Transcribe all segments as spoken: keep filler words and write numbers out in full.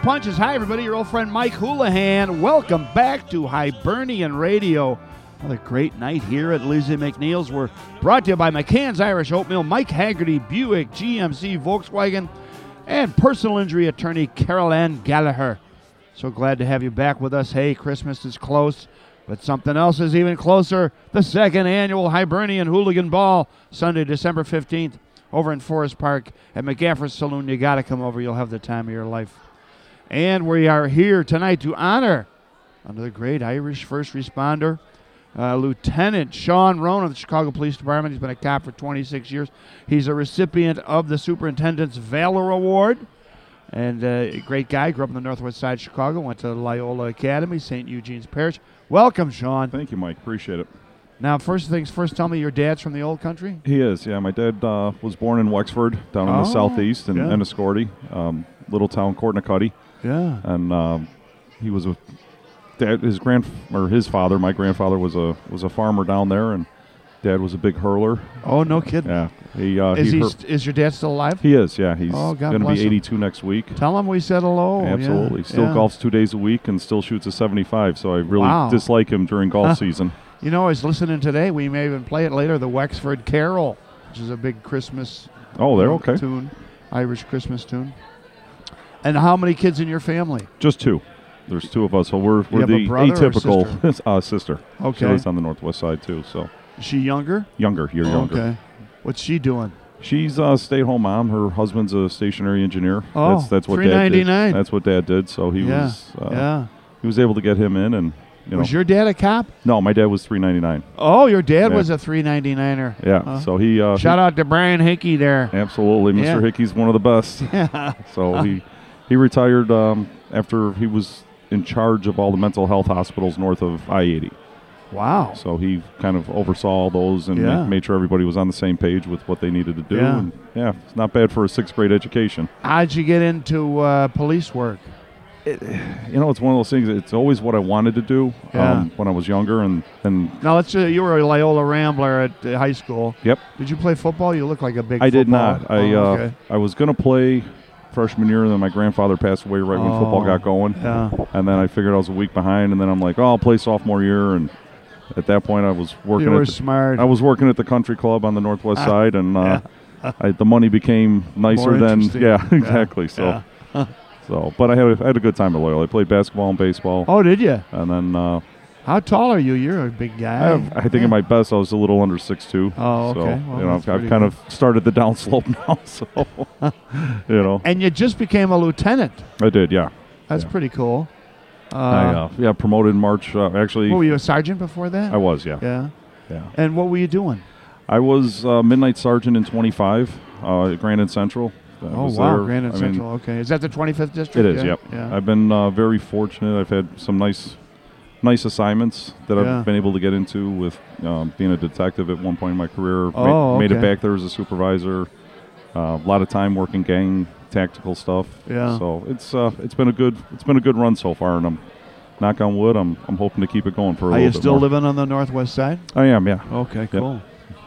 punches. Hi, everybody. Your old friend Mike Houlihan. Welcome back to Hibernian Radio. Another great night here at Lizzie McNeil's. We're brought to you by McCann's Irish Oatmeal, Mike Haggerty, Buick, G M C, Volkswagen, and personal injury attorney Carol Ann Gallagher. So glad to have you back with us. Hey, Christmas is close, but something else is even closer. The second annual Hibernian Hooligan Ball, Sunday, December fifteenth, over in Forest Park at McGaffrey's Saloon. You got to come over. You'll have the time of your life. And we are here tonight to honor another great Irish first responder, uh, Lieutenant Sean Roan of the Chicago Police Department. He's been a cop for twenty-six years. He's a recipient of the Superintendent's Valor Award. And uh, a great guy. Grew up on the northwest side of Chicago. Went to Loyola Academy, Saint Eugene's Parish. Welcome, Sean. Thank you, Mike. Appreciate it. Now, first things first, tell me your dad's from the old country? He is, yeah. My dad uh, was born in Wexford, down in oh, the southeast, in yeah. Enniscorthy, um, little town, Courtnacuttee. Yeah. And um, he was a dad. His grand or his father, my grandfather, was a was a farmer down there, and Dad was a big hurler. Oh, no kidding. Yeah. He uh, is he, he hur- st- is your dad still alive? He is, yeah. He's oh, going to be eighty-two him. Next week. Tell him we said hello. Absolutely. Yeah. Still yeah. golfs two days a week and still shoots a seventy-five. So I really wow. dislike him during golf huh. season. You know, I was listening today. We may even play it later. The Wexford Carol, which is a big Christmas. Oh, there. Okay. Tune, Irish Christmas tune. And how many kids in your family? Just two. There's two of us, so we're we're you have the a brother atypical or sister? uh, sister. Okay. She lives on the northwest side too. So. Is she younger? Younger, you're oh, younger. Okay. What's she doing? She's a stay-at-home mom. Her husband's a stationary engineer. Oh, that's, that's what three Dad ninety-nine. did. That's what Dad did. So he yeah. was uh, yeah. he was able to get him in, and you was know. your dad a cop? No, my dad was three ninety-nine. Oh, your dad yeah. was a three ninety-niner. Yeah. Uh, so he uh, shout he, out to Brian Hickey there. Absolutely, Mister Yeah. Hickey's one of the best. Yeah. So he he retired um, after he was in charge of all the mental health hospitals north of I eighty. Wow. So he kind of oversaw all those and yeah. ma- made sure everybody was on the same page with what they needed to do. Yeah. And yeah, it's not bad for a sixth grade education. How'd you get into uh, police work? It, you know, it's one of those things. It's always what I wanted to do yeah. um, when I was younger. And, and now, let's say you were a Loyola Rambler at uh, high school. Yep. Did you play football? You look like a big I football. did not. I oh, uh, okay. I was going to play freshman year, and then my grandfather passed away right oh, when football got going. Yeah. And then I figured I was a week behind, and then I'm like, oh, I'll play sophomore year. And at that point, I was working. You were at the, smart. I was working at the country club on the northwest ah, side, and uh, yeah. I, the money became nicer More than yeah, yeah. exactly. So. Yeah. So, but I had, a, I had a good time at Loyola. I played basketball and baseball. Oh, did you? And then, uh, how tall are you? You're a big guy. I, have, I think yeah. at my best I was a little under six two. Oh, okay. So, well, you know, I've, I've kind good. of started the downslope now. So, you know. And you just became a lieutenant. I did, yeah. That's yeah. pretty cool. Uh, I, uh, yeah, promoted in March. Uh, actually, what, were you a sergeant before that? I was, yeah. Yeah. Yeah. And what were you doing? I was uh, midnight sergeant in twenty-five uh, at Grandin Central. I oh, was wow. there. Grandin I Central. mean, okay. Is that the twenty-fifth district? It is, yeah. yep. Yeah. I've been uh, very fortunate. I've had some nice nice assignments that yeah. I've been able to get into with um, being a detective at one point in my career. Oh, made, okay. made it back there as a supervisor. Uh, a lot of time working gang tactical stuff. Yeah. So it's uh, it's been a good it's been a good run so far, and I'm knock on wood. I'm I'm hoping to keep it going for a Are little you bit still more. living on the northwest side? I am, yeah. Okay, cool.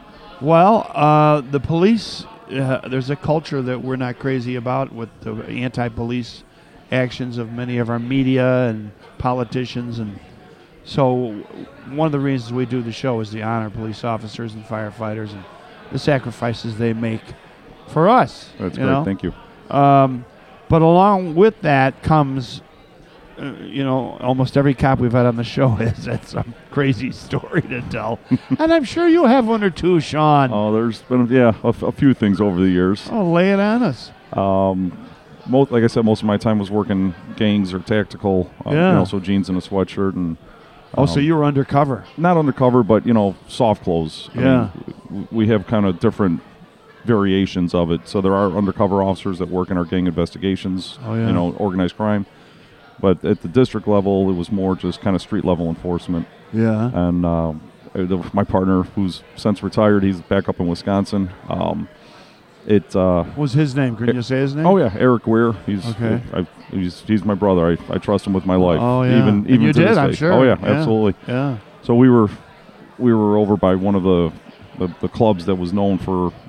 Well, uh, the police, uh, there's a culture that we're not crazy about with the anti-police actions of many of our media and politicians. And so one of the reasons we do the show is to honor police officers and firefighters and the sacrifices they make for us. That's you great. know? Thank you. Um, but along with that comes, uh, you know, almost every cop we've had on the show has had some crazy story to tell. And I'm sure you have one or two, Sean. Oh, there's been, yeah, a, f- a few things over the years. Oh, lay it on us. Um, most, like I said, most of my time was working gangs or tactical. Uh, Yeah. You know, so jeans and a sweatshirt and. Oh, so um, you were undercover. Not undercover, but you know, soft clothes. I Yeah. mean, w- we have kind of different variations of it. So there are undercover officers that work in our gang investigations. Oh, yeah. You know, organized crime. But at the district level, it was more just kind of street level enforcement. Yeah. And um, uh, the, my partner, who's since retired, he's back up in Wisconsin. Um, it. Uh, What was his name? Can you say his name? Oh yeah, Eric Weir. He's Okay. I, he's he's my brother. I, I trust him with my life. Oh, yeah. Even And even you to did, this I'm day. sure. Oh yeah, Yeah. absolutely. Yeah. So we were we were over by one of the the, the clubs that was known for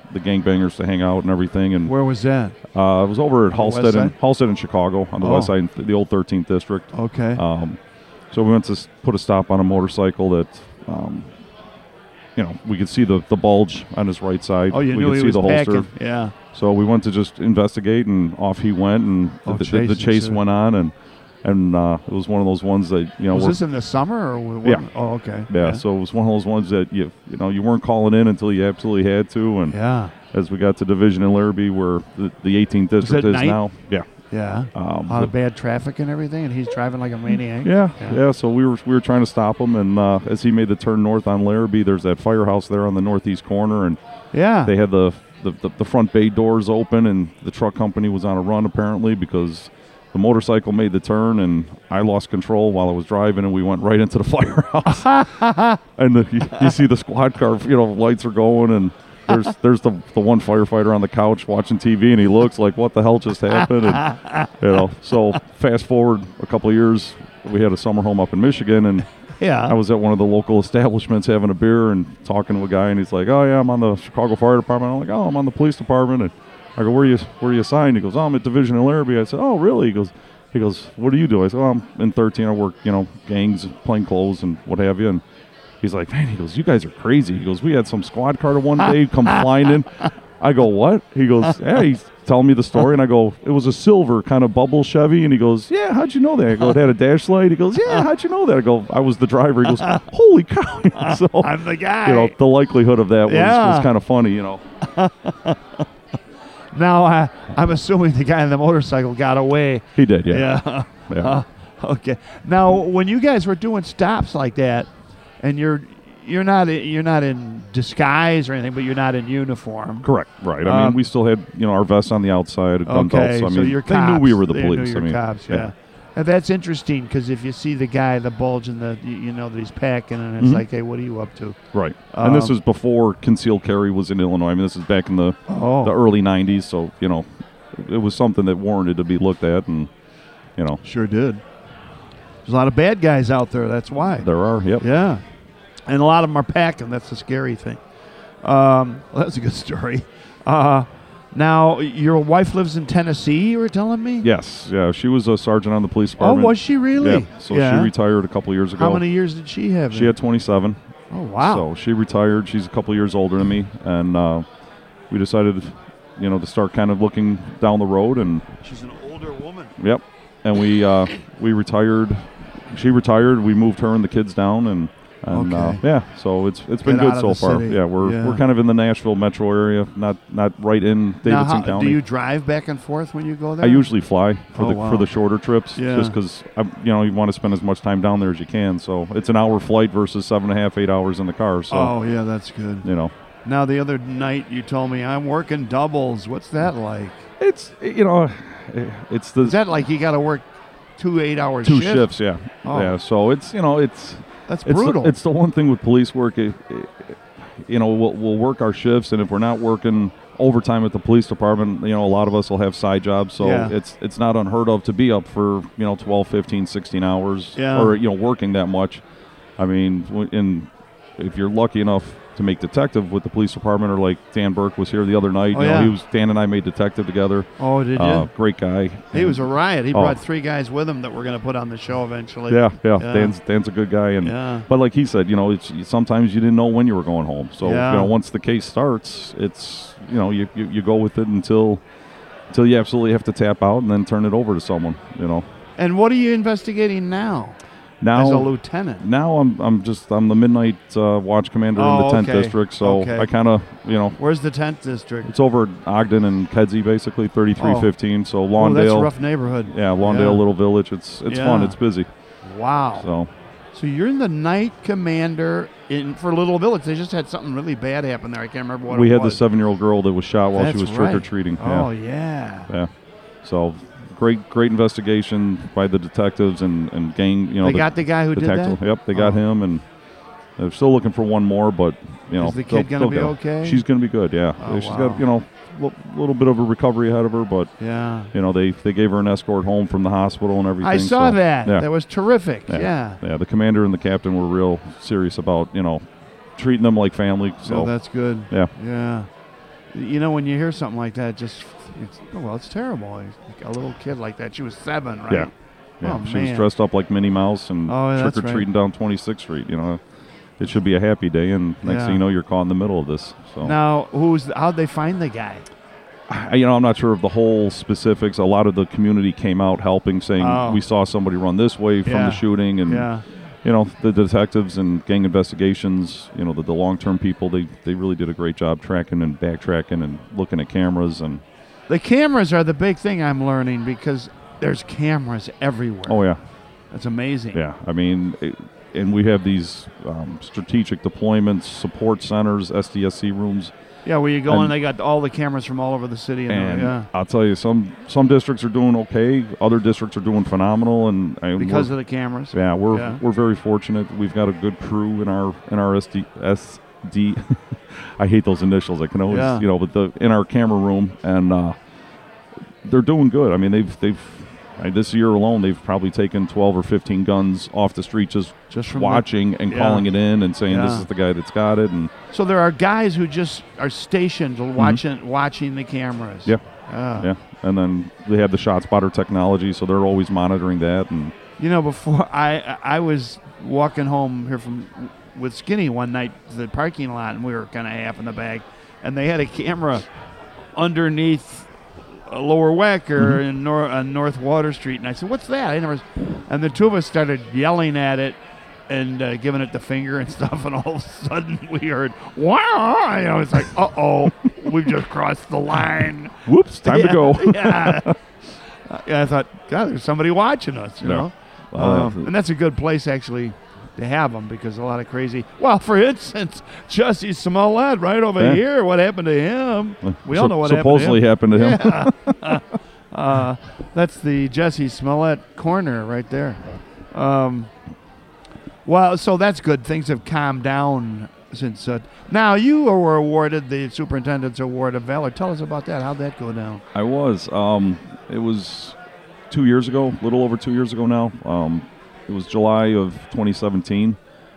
the gangbangers to hang out and everything. And Where was that? uh, it was over at the Halstead west in, side? Halstead in Chicago on the Oh. west side, in the old thirteenth district. Okay. Um, so we went to s- put a stop on a motorcycle that, um, you know, we could see the, the bulge on his right side. oh, you we knew could he see was the holster. packing. Yeah. So we went to just investigate, and off he went, and Oh, the, the, the chase chase ensued. went on, and and uh, it was one of those ones that you know. Was we're- this in the summer or? When? Yeah. Oh, okay. yeah, so it was one of those ones that you you know you weren't calling in until you absolutely had to, and Yeah. as we got to Division in Larrabee, where the, the eighteenth Was district it is night? now, yeah, Yeah. um, A lot of the- bad traffic and everything, and he's driving like a maniac. yeah, Yeah. yeah, So we were we were trying to stop him, and uh, as he made the turn north on Larrabee, there's that firehouse there on the northeast corner, and Yeah. they had the the, the the front bay doors open, and the truck company was on a run apparently because the motorcycle made the turn, and I lost control while I was driving, and we went right into the firehouse. And the, you, you see the squad car, you know, lights are going, and there's there's the the one firefighter on the couch watching T V, and he looks like, what the hell just happened? And you know, so fast forward a couple of years, we had a summer home up in Michigan, and yeah. I was at one of the local establishments having a beer and talking to a guy, and he's like, "Oh yeah, I'm on the Chicago Fire Department." I'm like, "Oh, I'm on the police department." And I go, "Where are you? Where are you assigned?" He goes, "Oh, I'm at Division in Larrabee." I said, "Oh, really?" He goes, "He goes, what do you do?" I said, "Oh, I'm in thirteen. I work, you know, gangs, plain clothes, and what have you." And he's like, "Man," he goes, "you guys are crazy." He goes, "We had some squad car one day come flying in." I go, "What?" He goes, "Yeah." He's telling me the story, and I go, "It was a silver kind of bubble Chevy." And he goes, "Yeah, how'd you know that?" I go, "It had a dash light." He goes, "Yeah, how'd you know that?" I go, "I was the driver." He goes, "Holy cow!" So I'm the guy. you know, the likelihood of that was, Yeah. was kind of funny, you know. Now uh, I'm assuming the guy on the motorcycle got away. He did, yeah. Yeah. Yeah. Uh, okay. Now, when you guys were doing stops like that, and you're you're not you're not in disguise or anything, but you're not in uniform. Correct, right. I Um, mean, we still had, you know, our vests on the outside, gun Okay, belts. I mean, so you're they cops. knew we were the They police. knew you're I mean, cops, yeah. And that's interesting because if you see the guy, the bulge, and the you, you know that he's packing, and it's Mhm. like, hey, what are you up to? Right. and this Um, is before concealed carry was in Illinois. I mean, this is back in the, Oh, the early nineties, so, you know, it was something that warranted to be looked at, and, you know, sure did. There's a lot of bad guys out there. That's why. there are, yep. Yeah, and a lot of them are packing. That's the scary thing. Um, well, that's a good story. Uh, now, your wife lives in Tennessee, you were telling me? Yes, yeah, she was a sergeant on the police Oh, department. was she really? Yeah, so she retired a couple years ago. How many years did she have? She in? had twenty-seven. Oh, wow. So she retired. She's a couple years older than me, and uh, we decided, you know, to start kind of looking down the road. And She's an older woman. yep, and we uh, we retired. She retired. We moved her and the kids down, and and uh, Okay. yeah, so it's it's been Get good out of so the far. city. Yeah, we're Yeah. we're kind of in the Nashville metro area, not not right in Davidson Now, how, County. do you drive back and forth when you go there? I usually fly for Oh, the wow. for the shorter trips, Yeah. just because you know you want to spend as much time down there as you can. So it's an hour flight versus seven and a half, eight hours in the car. So Oh, yeah, that's good. you know, Now, the other night you told me I'm working doubles. What's that like? it's you know, it's the Is that like you got to work two eight-hour two shifts? shifts, yeah, Oh. yeah. So it's you know it's That's it's brutal. The, it's the one thing with police work. It, it, you know, we'll, we'll work our shifts, and if we're not working overtime at the police department, you know, a lot of us will have side jobs. So Yeah. it's it's not unheard of to be up for you know twelve, fifteen, sixteen hours, Yeah. or you know working that much. I mean, w- in if you're lucky enough to make detective with the police department, or like Dan Burke was here the other night. Oh, you know, yeah. he was Dan and I made detective together. oh, did you? Uh, great guy. he was a riot. He Oh. brought three guys with him that we're going to put on the show eventually. Yeah, yeah, Yeah. Dan's Dan's a good guy, and Yeah. but like he said, you know, it's sometimes you didn't know when you were going home. So Yeah. you know, once the case starts, it's you know, you, you you go with it until until you absolutely have to tap out, and then turn it over to someone. You know, And what are you investigating now now as a lieutenant? now I'm I'm just I'm the midnight uh, watch commander in Oh, the tenth okay. district. So Okay. I kind of you know. Where's the tenth district? It's over at Ogden and Kedzie, basically thirty-three fifteen. So Oh, Lawndale, that's a rough neighborhood. yeah, Lawndale, Yeah. little village. It's it's fun. Yeah. It's busy. Wow. So So you're in the night commander in for Little Village. They just had something really bad happen there. I can't remember what we it had the was. seven-year-old girl that was shot while That's she was right. trick or treating. Oh Yeah. yeah. Yeah. So great, great investigation by the detectives and, and gang. You know, They the got the guy who did detective. that. Yep, they got Oh. him, and they're still looking for one more. But you know, Is the they'll- kid gonna they'll be get her. okay? She's gonna be good. Yeah, Oh, she's wow. got you know a little bit of a recovery ahead of her, but Yeah. you know they they gave her an escort home from the hospital and everything. I saw so, that. Yeah. That was terrific. Yeah. Yeah. Yeah, the commander and the captain were real serious about you know treating them like family. So So that's good. yeah, Yeah. you know, when you hear something like that, just it's, oh, well, it's terrible. A little kid like that. She was seven, right? Yeah. Yeah, Oh, she man. was dressed up like Minnie Mouse and Oh, yeah, that's trick-or-treating down twenty-sixth Street, you know. It should be a happy day, and next Yeah. thing you know, you're caught in the middle of this. So Now, who's how'd they find the guy? I, you know, I'm not sure of the whole specifics. A lot of the community came out helping, saying Oh. we saw somebody run this way from Yeah. the shooting, and Yeah. you know, the detectives and gang investigations, you know, the, the long-term people, they, they really did a great job tracking and backtracking and looking at cameras. And The cameras are the big thing I'm learning because there's cameras everywhere. oh yeah, That's amazing. yeah. I mean, it, and we have these um, strategic deployments, support centers, S D S C rooms. Yeah, where you go and, And- they got all the cameras from all over the city. And, And yeah. I'll tell you, some some districts are doing okay, other districts are doing phenomenal, and I, Because we're- of the cameras. yeah, we're Yeah. we're very fortunate. We've got a good crew in our in our S D S D. I hate those initials. I can always Yeah. you know, but the in our camera room, and uh, they're doing good. I mean, they've they've I mean, this year alone, they've probably taken twelve or fifteen guns off the street just Just from the- watching and yeah. calling it in and saying this Yeah. is the guy that's got it. And So there are guys who just are stationed watching watching the cameras. yeah, Ah. yeah, and then they have the shot spotter technology, so they're always monitoring that. And You know, before I I was walking home here from with Skinny one night to the parking lot, and we were kind of half in the bag, and they had a camera underneath a Lower Wacker in Nor- on North Water Street, and I said, "What's that?" I never. And the two of us started yelling at it and uh, giving it the finger and stuff, and all of a sudden we heard, "Wow!" You know, it's like, "Uh oh, we've just crossed the line." whoops, time Yeah, to go. yeah. Uh, yeah, I thought, God, there's somebody watching us, you Yeah. know. Well, Um, that's- and that's a good place actually to have them because a lot of crazy. Well, for instance, Jussie Smollett right over Yeah. here. What happened to him? We all Sup- know what supposedly happened to him. happened to him. Yeah. uh, that's the Jussie Smollett corner right there. Um, well, so that's good. Things have calmed down since. Uh, now you were awarded the Superintendent's Award of Valor. Tell us about that. How'd that go down? I was. Um, it was two years ago, a little over two years ago now. Um, it was July of twenty seventeen.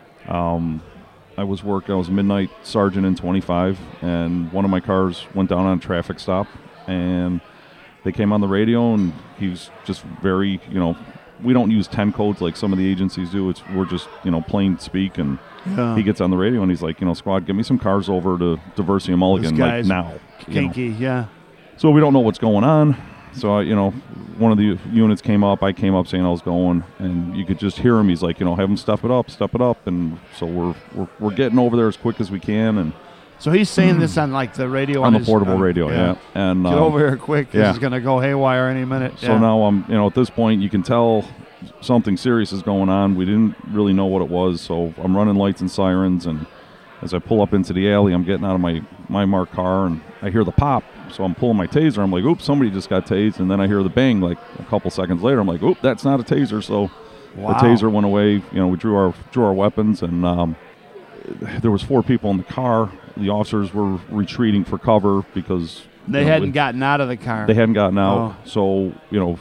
Um, I was working. I was a midnight sergeant in twenty-five, and one of my cars went down on a traffic stop, and they came on the radio, and he was just very, you know, we don't use ten codes like some of the agencies do. It's we're just, you know, plain speak, and Yeah. he gets on the radio, and he's like, you know, squad, get me some cars over to Diversity and Mulligan, like guy's now. you know. Kinky, yeah. So we don't know what's going on. So, I, you know, one of the units came up. I came up saying I was going, and you could just hear him. He's like, you know, have him step it up, step it up. And so we're we're, we're getting over there as quick as we can, and So he's saying this on like the radio on the his- portable uh, radio, yeah. And Get um, over here quick. This yeah. is going to go haywire any minute. So yeah. now I'm, you know, at this point you can tell something serious is going on. We didn't really know what it was, so I'm running lights and sirens, and as I pull up into the alley, I'm getting out of my my marked car, and I hear the pop. So I'm pulling my taser. I'm like, oops, somebody just got tased. And then I hear the bang like a couple seconds later. I'm like, oop, that's not a taser. So Wow. the taser went away. You know, we drew our drew our weapons, and um, there was four people in the car. The officers were retreating for cover because They you know, hadn't we- gotten out of the car. they hadn't gotten out. Oh. So you know,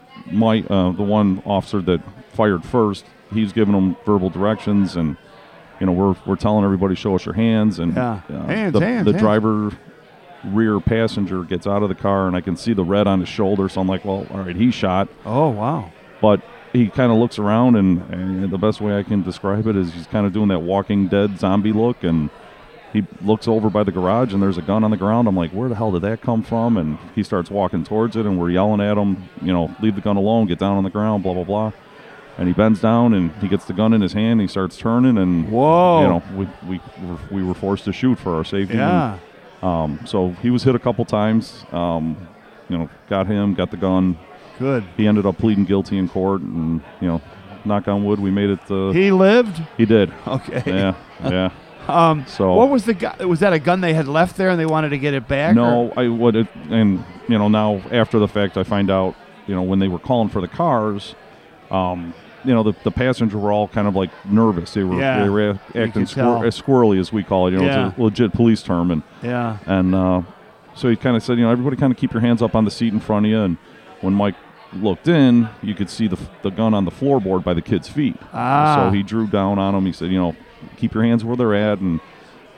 my uh, the one officer that fired first, he's giving them verbal directions, and you know, we're we're telling everybody, show us your hands, and Yeah. uh, Hands, the, hands, the hands. driver rear passenger gets out of the car, and I can see the red on his shoulder. So I'm like, well, all right, he's shot. Oh, wow. But he kind of looks around, and, and the best way I can describe it is he's kind of doing that Walking Dead zombie look, and he looks over by the garage, and there's a gun on the ground. I'm like, where the hell did that come from? And he starts walking towards it, and we're yelling at him, you know, leave the gun alone, get down on the ground, blah, blah, blah. And he bends down, and he gets the gun in his hand, and he starts turning, and, Whoa. you know, we, we, were, we were forced to shoot for our safety. Yeah. And, um, so he was hit a couple times, um, you know, got him, got the gun. Good. He ended up pleading guilty in court, and, you know, knock on wood, we made it. Uh, He lived? he did. Okay. Yeah, yeah. Um, So- what was the gu- was that a gun they had left there and they wanted to get it back? No, or- I would, it, and you know, now after the fact, I find out, you know, when they were calling for the cars, um, you know, the, the passenger were all kind of like nervous. They were Yeah, they were you acting could tell. squir- as squirrely, as we call it. You know, Yeah. it's a legit police term, and Yeah. and uh, so he kind of said, you know, everybody kind of keep your hands up on the seat in front of you. And when Mike looked in, you could see the the gun on the floorboard by the kid's feet. Ah. So he drew down on him. He said, you know, keep your hands where they're at, and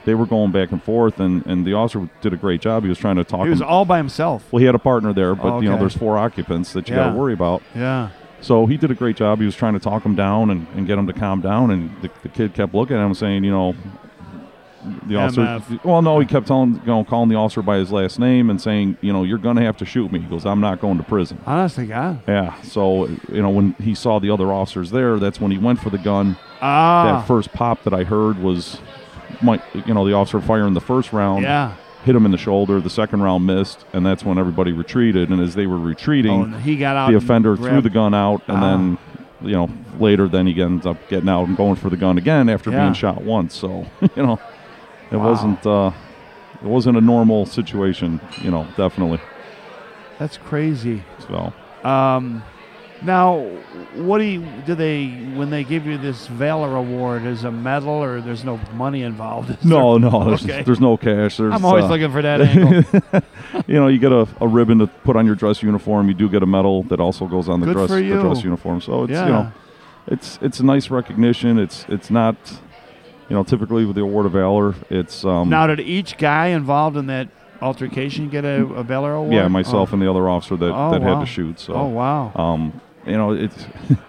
they were going back and forth, and, and the officer did a great job. He was trying to talk He was him. all by himself. Well, he had a partner there, but Oh, you know, okay. there's four occupants that you Yeah. got to worry about. Yeah. So he did a great job. He was trying to talk him down and, and get him to calm down, and the, the kid kept looking at him saying, you know, the officer. M F. Well, no, he kept telling, you know, calling the officer by his last name and saying, you know, you're going to have to shoot me. He goes, I'm not going to prison. Honestly, God. Yeah. So you know, when he saw the other officers there, that's when he went for the gun. Ah. That first pop that I heard was, my, you know, the officer firing the first round. Yeah. Hit him in the shoulder. The second round missed, and that's when everybody retreated. And as they were retreating, Oh, and he got out. the and offender threw grabbed- the gun out, and Ah. then, you know, later then he ends up getting out and going for the gun again after Yeah. being shot once. So, you know, it Wow. wasn't uh, it wasn't a normal situation. You know, definitely. That's crazy. So, Um, now, what do you do? They when they give you this Valor Award, is a medal or there's no money involved? Is no, there? no, there's, Okay. there's no cash. There's, I'm always uh, looking for that angle. you know, you get a, a ribbon to put on your dress uniform. You do get a medal that also goes on the Good dress for the you. dress uniform. So it's Yeah. you know, it's it's a nice recognition. It's it's not, you know, typically with the Award of Valor, it's um, Now, did each guy involved in that altercation get a, a Valor Award? yeah, myself Oh. and the other officer that, Oh, that wow. had to shoot. So Oh, wow. um, you know, it's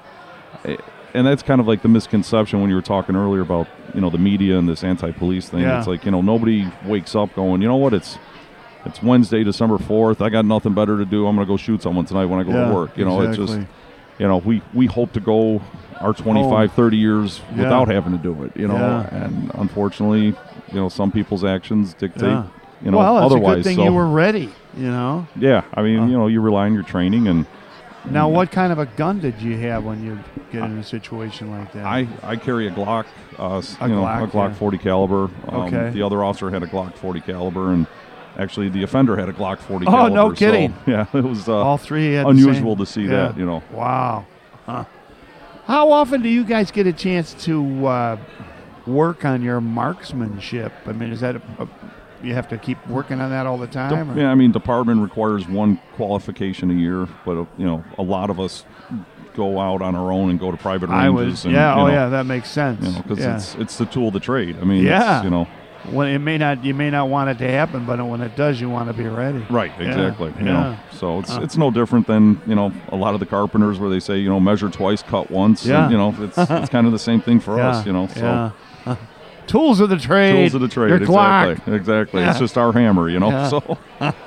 and that's kind of like the misconception when you were talking earlier about, you know, the media and this anti-police thing. Yeah. It's like, you know, nobody wakes up going, you know what, it's it's Wednesday, December fourth. I got nothing better to do. I'm going to go shoot someone tonight when I go Yeah, to work. You know, exactly. it's just, you know, we, we hope to go our twenty-five, thirty years Yeah. without having to do it, you know. Yeah. And unfortunately, you know, some people's actions dictate, Yeah. you know, well, it's otherwise. a good thing so, you were ready, you know. yeah, I mean, Uh. you know, you rely on your training and Now, what kind of a gun did you have when you get in a situation like that? I, I carry a Glock, uh, s- A you know, Glock, a Glock yeah. forty caliber. Um, Okay. The other officer had a Glock forty caliber, and actually the offender had a Glock forty Oh, caliber. no so, kidding. yeah, it was uh, All three had the unusual same- to see Yeah. that, you know. Wow. Huh. How often do you guys get a chance to uh, work on your marksmanship? I mean, is that a, a, you have to keep working on that all the time? or- Yeah, I mean, department requires one qualification a year, but uh, you know, a lot of us go out on our own and go to private I ranges. was, and, yeah, you oh know, yeah, that makes sense. You know, because yeah. it's it's the tool of the trade. I mean, Yeah. it's, you know, Well, it may not, you may not want it to happen, but when it does, you want to be ready. right, Yeah, exactly. You yeah. know, so it's Huh. it's no different than, you know, a lot of the carpenters where they say, you know, measure twice, cut once. Yeah. And, you know, it's it's kind of the same thing for Yeah, us. You know, so. yeah. Huh. Tools of the trade. Tools of the trade, Your Glock. exactly, exactly. Yeah. It's just our hammer, you know. Yeah. So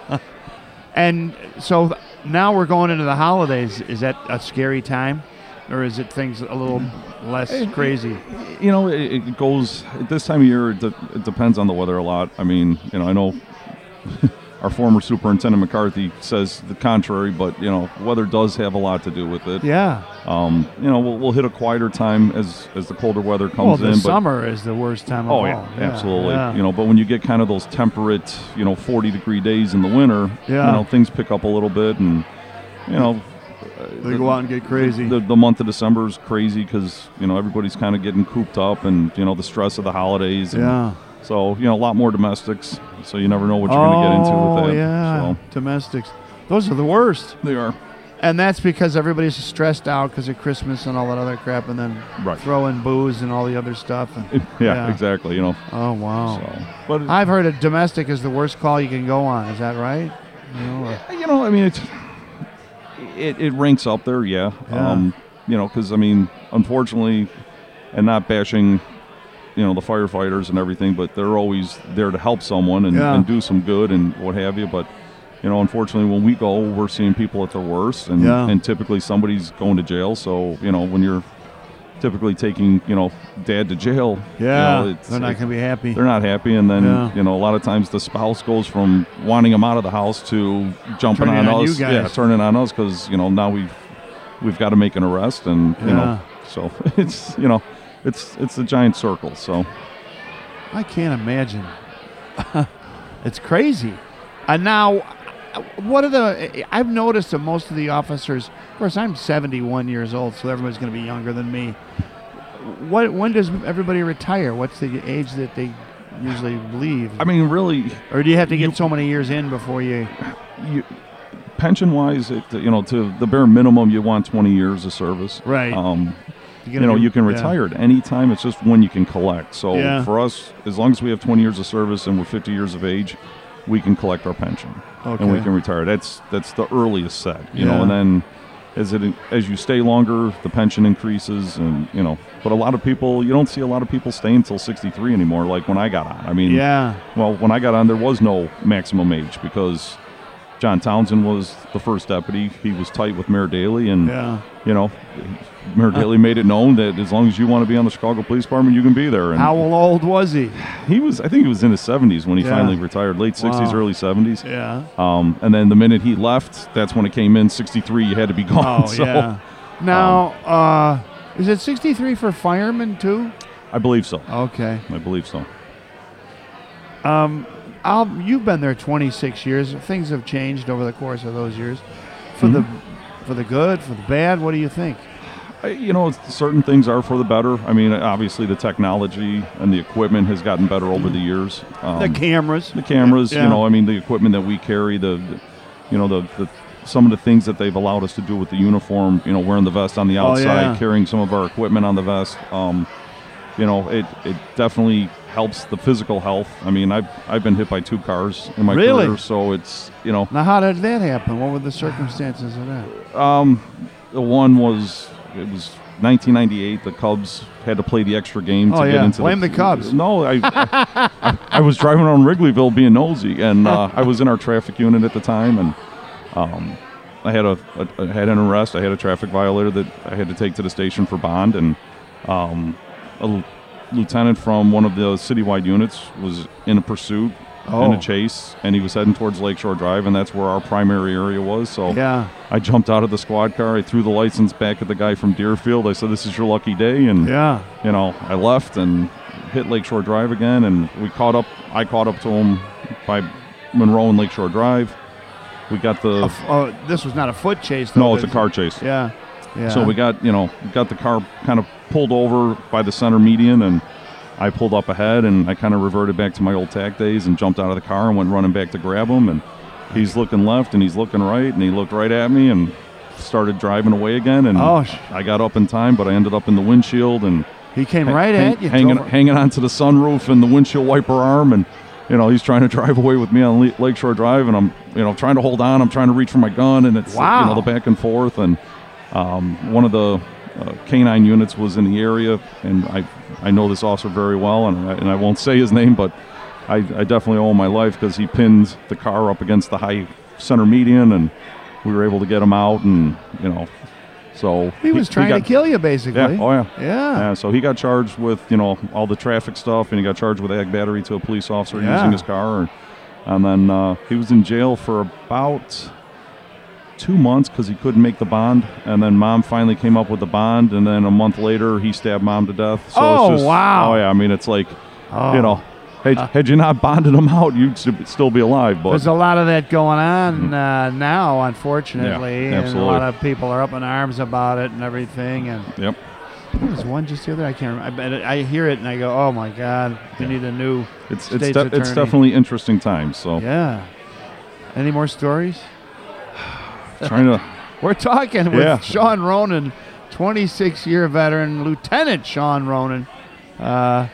And so th- now we're going into the holidays. Is that a scary time, or is it things a little less crazy? you know, it, it goes at this time of year. It, de- it depends on the weather a lot. I mean, you know, I know our former superintendent McCarthy says the contrary, but you know, weather does have a lot to do with it. Yeah. Um, you know, we'll, we'll hit a quieter time as as the colder weather Well, comes the in. But summer is the worst time of oh all. yeah, absolutely. yeah. You know, but when you get kind of those temperate, you know, forty degree days in the winter, Yeah. you know, things pick up a little bit, and you know. They go out and get crazy. The, the month of December is crazy because, you know, everybody's kind of getting cooped up and, you know, the stress of the holidays. And yeah. so, you know, a lot more domestics. So you never know what you're going to get into with Oh, that. yeah. So Domestics. Those are the worst. they are. And that's because everybody's stressed out because of Christmas and all that other crap, and then Right. throw in booze and all the other stuff. And, Yeah, Yeah. exactly. You know, oh, wow. so, but, I've heard a domestic is the worst call you can go on. Is that right? You know, or- you know, I mean, it's, it, it ranks up there. Yeah. Yeah. Um, you know, because, I mean, unfortunately, and not bashing, you know, the firefighters and everything, but they're always there to help someone and, Yeah. and do some good and what have you. But, you know, unfortunately, when we go, we're seeing people at their worst, and, Yeah. and typically somebody's going to jail. So, you know, when you're typically taking, you know, dad to jail, yeah. you know, it's, they're not it- going to be happy. they're not happy. And then, Yeah. you know, a lot of times the spouse goes from wanting them out of the house to jumping Turning on, on you us. guys. Yeah, turning on us because, you know, now we've we've got to make an arrest, and you Yeah. know, so it's, you know, it's it's a giant circle. So I can't imagine. It's crazy. And now, what are the? I've noticed that most of the officers. Of course, I'm seventy-one years old, so everybody's going to be younger than me. What? When does everybody retire? What's the age that they usually leave? I mean, really, or do you have to get so many years in before you? you, pension wise, it, you know, to the bare minimum, you want twenty years of service. Right. Um, you know, be- you can yeah. retire at any time. It's just when you can collect. So Yeah. for us, as long as we have twenty years of service and we're fifty years of age, we can collect our pension and we Okay. can retire. That's that's the earliest set, you Yeah. know. And then as it as you stay longer, the pension increases, and you know. But a lot of people, you don't see a lot of people stay until sixty-three anymore. Like when I got on, I mean, Yeah. well, when I got on, there was no maximum age because John Townsend was the first deputy. He was tight with Mayor Daley, and Yeah. you know, Mayor Daley made it known that as long as you want to be on the Chicago Police Department, you can be there. And How old was he? he was, I think he was in his seventies when he Yeah. finally retired, late sixties, Wow. early seventies. Yeah. Um, and then the minute he left, that's when it came in. sixty-three, you had to be gone. Oh, so yeah. Now, uh, is it sixty-three for firemen, too? I believe so. Okay. I believe so. Um, I'll, you've been there twenty-six years. Things have changed over the course of those years. For the for the good, for the bad, what do you think? I, you know, it's- certain things are for the better. I mean, obviously the technology and the equipment has gotten better over the years. Um, The cameras. the cameras, Yeah. you know, I mean, the equipment that we carry, the, the you know, the, the some of the things that they've allowed us to do with the uniform, you know, wearing the vest on the Oh, outside, yeah. carrying some of our equipment on the vest. Um, you know, it, it definitely helps the physical health. I mean, I've, I've been hit by two cars in my Really? career, so it's, you know, Now, how did that happen? What were the circumstances of that? um, the one was, it was nineteen ninety-eight. The Cubs had to play the extra game to Oh, get yeah. into Blame the Cubs. No, I, I, I, I was driving around Wrigleyville being nosy, and uh, I was in our traffic unit at the time, and um, I had a, a I had an arrest. I had a traffic violator that I had to take to the station for bond, and um, a l- lieutenant from one of the citywide units was in a pursuit, in Oh. a chase, and he was heading towards Lakeshore Drive, and that's where our primary area was. So Yeah. I jumped out of the squad car. I threw the license back at the guy from Deerfield. I said, "This is your lucky day," and Yeah. you know, I left and hit Lakeshore Drive again, and we caught up. I caught up to him by Monroe and Lakeshore Drive. We got the A f- uh, this was not a foot chase, though. no, it's a is it? car chase. Yeah. Yeah. So we got you know we got the car kind of pulled over by the center median, and I pulled up ahead, and I kind of reverted back to my old tack days and jumped out of the car and went running back to grab him. And he's looking left and he's looking right, and he looked right at me and started driving away again. And Oh, sh- I got up in time, but I ended up in the windshield and he came right hang- at you. hanging drove- hanging onto the sunroof and the windshield wiper arm, and you know he's trying to drive away with me on Le- Lakeshore Drive, and I'm you know trying to hold on. I'm trying to reach for my gun, and it's Wow. you know the back and forth. And um, one of the uh, canine units was in the area, and I I know this officer very well, and I, and I won't say his name, but I, I definitely owe him my life because he pinned the car up against the high center median, and we were able to get him out, and you know. So He was trying got- to kill you, basically. Yeah, oh yeah. Yeah. Yeah, so he got charged with, you know, all the traffic stuff, and he got charged with ag battery to a police officer Yeah. using his car. And, and then uh, he was in jail for about two months because he couldn't make the bond. And then mom finally came up with the bond, and then a month later, he stabbed mom to death. So Oh, it's just, wow. Oh, yeah, I mean, it's like, Oh. you know, had, had you not bonded him out, you'd s- still be alive. But There's a lot of that going on uh, now, unfortunately, Yeah, and a absolutely. lot of people are up in arms about it and everything. And yep. there was one just the other. I can't remember. I, bet- I hear it and I go, "Oh my God, we need a new It's it's, state's de- it's attorney." definitely interesting times. So Yeah. Any more stories? trying to We're talking with Yeah. Sean Ronan, twenty-six year veteran, Lieutenant Sean Ronan. Uh,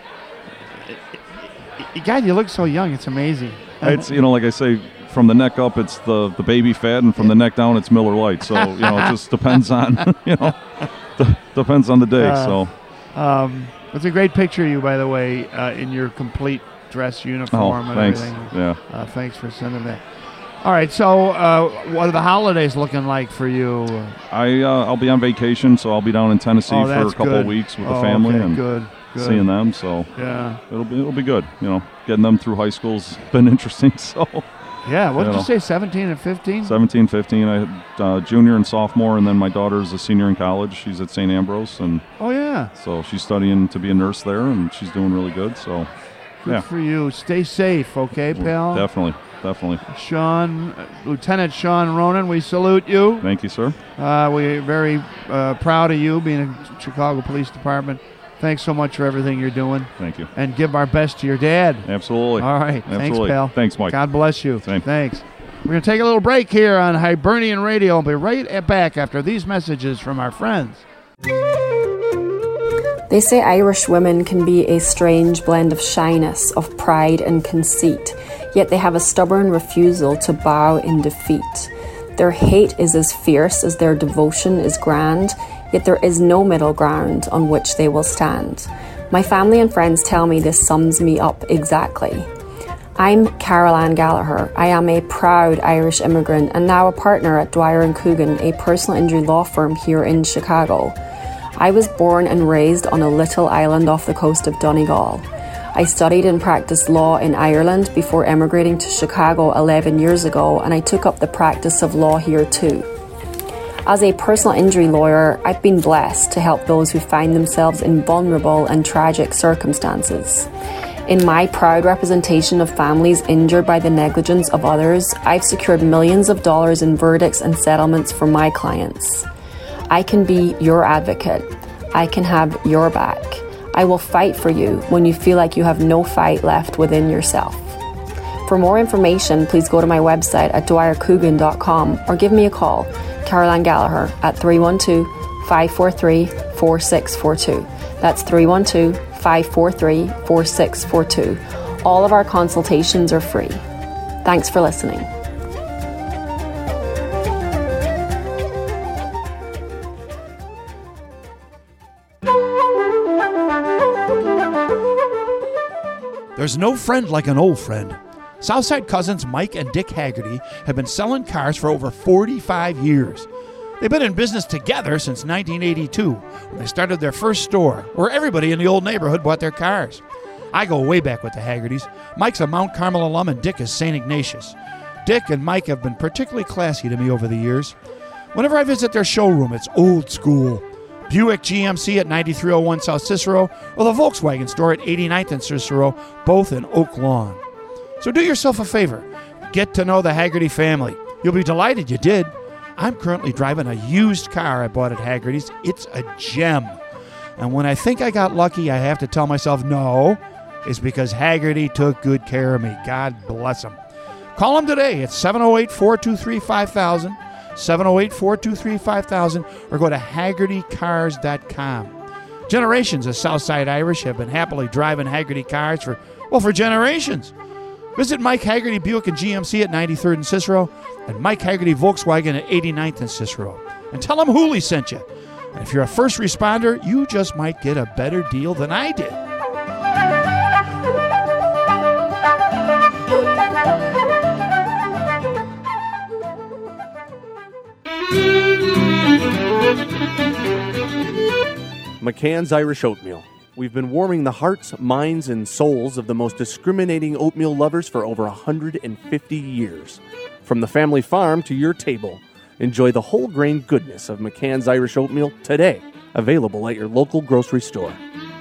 God, you look so young. It's amazing. It's, you know, like I say, from the neck up, it's the, the baby fat, and from the neck down, it's Miller Lite. So, you know, it just depends on, you know, d- depends on the day. Uh, so, Um, it's a great picture of you, by the way, uh, in your complete dress oh, uniform and thanks. everything. Yeah. Uh, thanks for sending that. All right, so uh, what are the holidays looking like for you? I, uh, I'll be on vacation, so I'll be down in Tennessee Oh, for that's a couple good. of weeks with Oh, the family okay, and good, good. seeing them. So, Yeah, it'll be, it'll be good. You know, getting them through high school's been interesting. So, yeah. What did You you know. say? Seventeen and fifteen. seventeen, fifteen, I had uh, junior and sophomore, and then my daughter's a senior in college. She's at Saint Ambrose, and Oh yeah. so she's studying to be a nurse there, and she's doing really good. So, Good yeah. for you. Stay safe, okay, pal. Definitely, definitely. Sean, uh, Lieutenant Sean Ronan, we salute you. Thank you, sir. Uh, we're very uh, proud of you being in Chicago Police Department. Thanks so much for everything you're doing, Thank you. and give our best to your dad. Absolutely. All right. Thanks, Absolutely. pal. Thanks, Mike. God bless you. Same. Thanks. We're going to take a little break here on Hibernian Radio. We'll be right back after these messages from our friends. They say Irish women can be a strange blend of shyness, of pride and conceit, yet they have a stubborn refusal to bow in defeat. Their hate is as fierce as their devotion is grand, yet there is no middle ground on which they will stand. My family and friends tell me this sums me up exactly. I'm Carol Ann Gallagher. I am a proud Irish immigrant and now a partner at Dwyer and Coogan, a personal injury law firm here in Chicago. I was born and raised on a little island off the coast of Donegal. I studied and practiced law in Ireland before emigrating to Chicago eleven years ago, and I took up the practice of law here too. As a personal injury lawyer, I've been blessed to help those who find themselves in vulnerable and tragic circumstances. In my proud representation of families injured by the negligence of others, I've secured millions of dollars in verdicts and settlements for my clients. I can be your advocate. I can have your back. I will fight for you when you feel like you have no fight left within yourself. For more information, please go to my website at dwyer coogan dot com or give me a call, Carol Ann Gallagher, at three one two, five four three, four six four two. That's three one two, five four three, four six four two. All of our consultations are free. Thanks for listening. There's no friend like an old friend. Southside cousins Mike and Dick Haggerty have been selling cars for over forty-five years. They've been in business together since nineteen eighty-two, when they started their first store, where everybody in the old neighborhood bought their cars. I go way back with the Haggertys. Mike's a Mount Carmel alum and Dick is Saint Ignatius. Dick and Mike have been particularly classy to me over the years. Whenever I visit their showroom, it's old school. Buick G M C at ninety-three oh one South Cicero, or the Volkswagen store at eighty-ninth and Cicero, both in Oak Lawn. So do yourself a favor. Get to know the Haggerty family. You'll be delighted you did. I'm currently driving a used car I bought at Haggerty's. It's a gem. And when I think I got lucky, I have to tell myself, no, it's because Haggerty took good care of me. God bless him. Call him today at seven oh eight, four two three, five thousand, seven oh eight, four two three, five thousand, or go to haggerty cars dot com. Generations of Southside Irish have been happily driving Haggerty cars for, well, for generations. Visit Mike Haggerty Buick and G M C at ninety-third and Cicero, and Mike Haggerty Volkswagen at eighty-ninth and Cicero. And tell them Hooley sent you. And if you're a first responder, you just might get a better deal than I did. McCann's Irish Oatmeal. We've been warming the hearts, minds, and souls of the most discriminating oatmeal lovers for over one hundred fifty years. From the family farm to your table, enjoy the whole grain goodness of McCann's Irish Oatmeal today. Available at your local grocery store.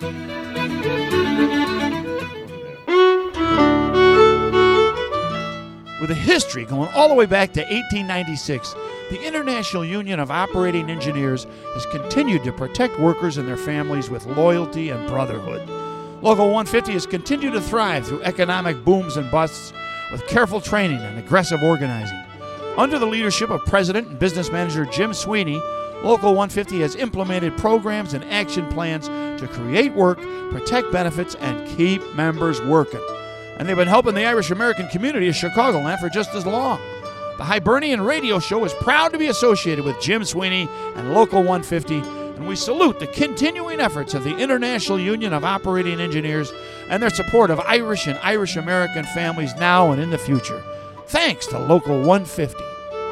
With a history going all the way back to eighteen ninety-six, the International Union of Operating Engineers has continued to protect workers and their families with loyalty and brotherhood. Local one fifty has continued to thrive through economic booms and busts with careful training and aggressive organizing. Under the leadership of President and Business Manager Jim Sweeney, Local one fifty has implemented programs and action plans to create work, protect benefits, and keep members working. And they've been helping the Irish American community of Chicagoland for just as long. The Hibernian Radio Show is proud to be associated with Jim Sweeney and Local one fifty, and we salute the continuing efforts of the International Union of Operating Engineers and their support of Irish and Irish American families now and in the future. Thanks to Local one fifty.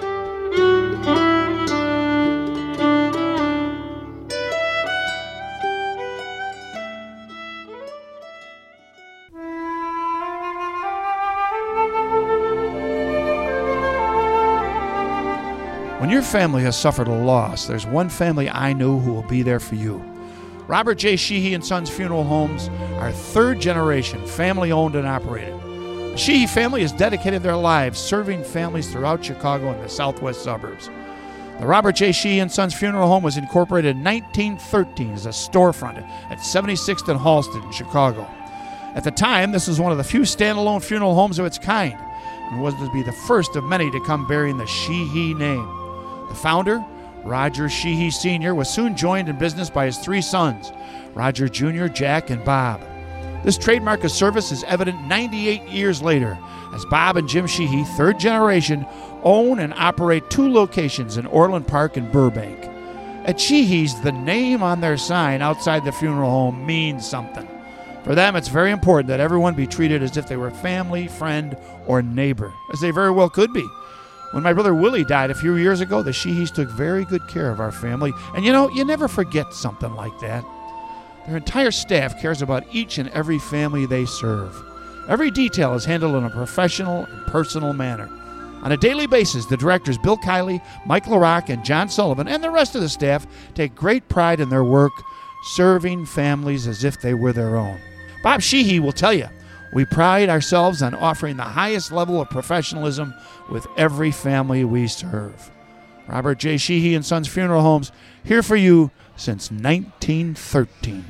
When your family has suffered a loss, there's one family I know who will be there for you. Robert J. Sheehy and Sons Funeral Homes are third generation, family owned and operated. The Sheehy family has dedicated their lives serving families throughout Chicago and the southwest suburbs. The Robert J. Sheehy and Sons Funeral Home was incorporated in nineteen thirteen as a storefront at seventy-sixth and Halsted in Chicago. At the time, this was one of the few standalone funeral homes of its kind and was to be the first of many to come bearing the Sheehy name. The founder, Roger Sheehy Senior, was soon joined in business by his three sons, Roger Junior, Jack, and Bob. This trademark of service is evident ninety-eight years later, as Bob and Jim Sheehy, third generation, own and operate two locations in Orland Park and Burbank. At Sheehy's, the name on their sign outside the funeral home means something. For them, it's very important that everyone be treated as if they were family, friend, or neighbor, as they very well could be. When my brother Willie died a few years ago, the Sheehys took very good care of our family. And you know, you never forget something like that. Their entire staff cares about each and every family they serve. Every detail is handled in a professional and personal manner. On a daily basis, the directors Bill Kiley, Mike LaRock, and John Sullivan, and the rest of the staff take great pride in their work, serving families as if they were their own. Bob Sheehy will tell you, we pride ourselves on offering the highest level of professionalism with every family we serve. Robert J. Sheehy and Sons Funeral Homes, here for you since nineteen thirteen.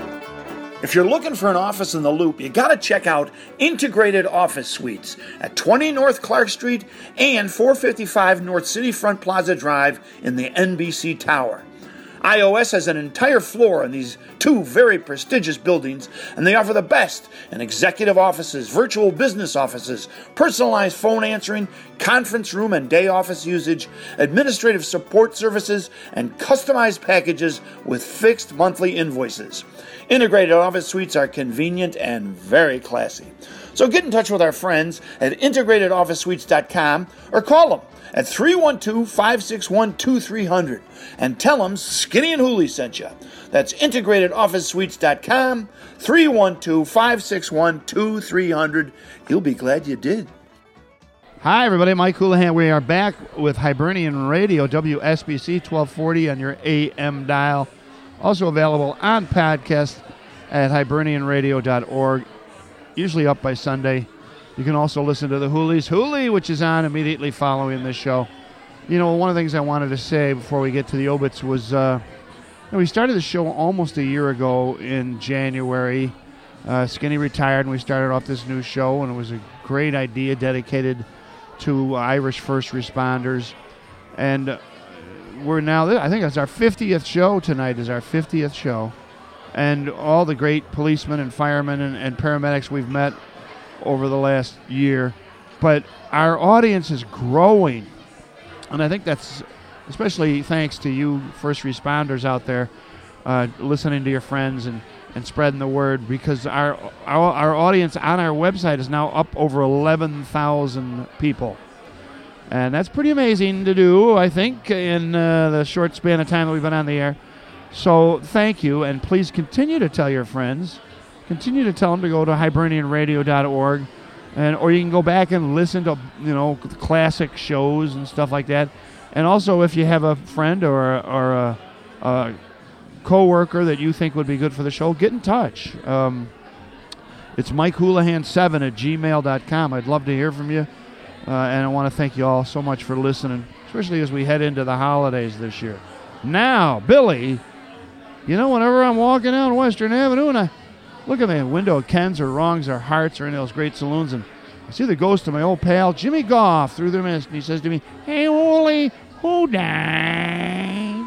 If you're looking for an office in the Loop, you got to check out Integrated Office Suites at twenty North Clark Street and four fifty-five North Cityfront Plaza Drive in the N B C Tower. I O S has an entire floor in these two very prestigious buildings, and they offer the best in executive offices, virtual business offices, personalized phone answering, conference room and day office usage, administrative support services, and customized packages with fixed monthly invoices. Integrated Office Suites are convenient and very classy. So get in touch with our friends at integrated office suites dot com or call them at three one two, five six one, two three zero zero and tell them Skinny and Hooley sent you. That's integrated office suites dot com, three one two, five six one, two three zero zero. You'll be glad you did. Hi, everybody. Mike Houlihan. We are back with Hibernian Radio, W S B C twelve forty on your A M dial. Also available on podcast at hibernian radio dot org. Usually up by Sunday. You can also listen to the Hoolies Hooli, which is on immediately following this show. You know, one of the things I wanted to say before we get to the obits was uh, you know, we started the show almost a year ago in January. Uh, Skinny retired, and we started off this new show, and it was a great idea dedicated to Irish first responders. And uh, we're now, I think it's our fiftieth show tonight, is our fiftieth show. And all the great policemen and firemen and, and paramedics we've met over the last year. But our audience is growing. And I think that's especially thanks to you first responders out there uh, listening to your friends and, and spreading the word, because our, our our audience on our website is now up over eleven thousand people. And that's pretty amazing to do, I think, in uh, the short span of time that we've been on the air. So thank you, and please continue to tell your friends. Continue to tell them to go to hibernian radio dot org, and or you can go back and listen to, you know, classic shows and stuff like that. And also, if you have a friend or a, or a, a co-worker that you think would be good for the show, get in touch. Um, it's mike houlihan seven at gmail dot com. I'd love to hear from you, uh, and I want to thank you all so much for listening, especially as we head into the holidays this year. Now, Billy, you know, whenever I'm walking down Western Avenue and I look at the window at Ken's or Wrong's or Hart's or any of those great saloons, and I see the ghost of my old pal Jimmy Goff through their mist, and he says to me, "Hey, Wooly, who died?"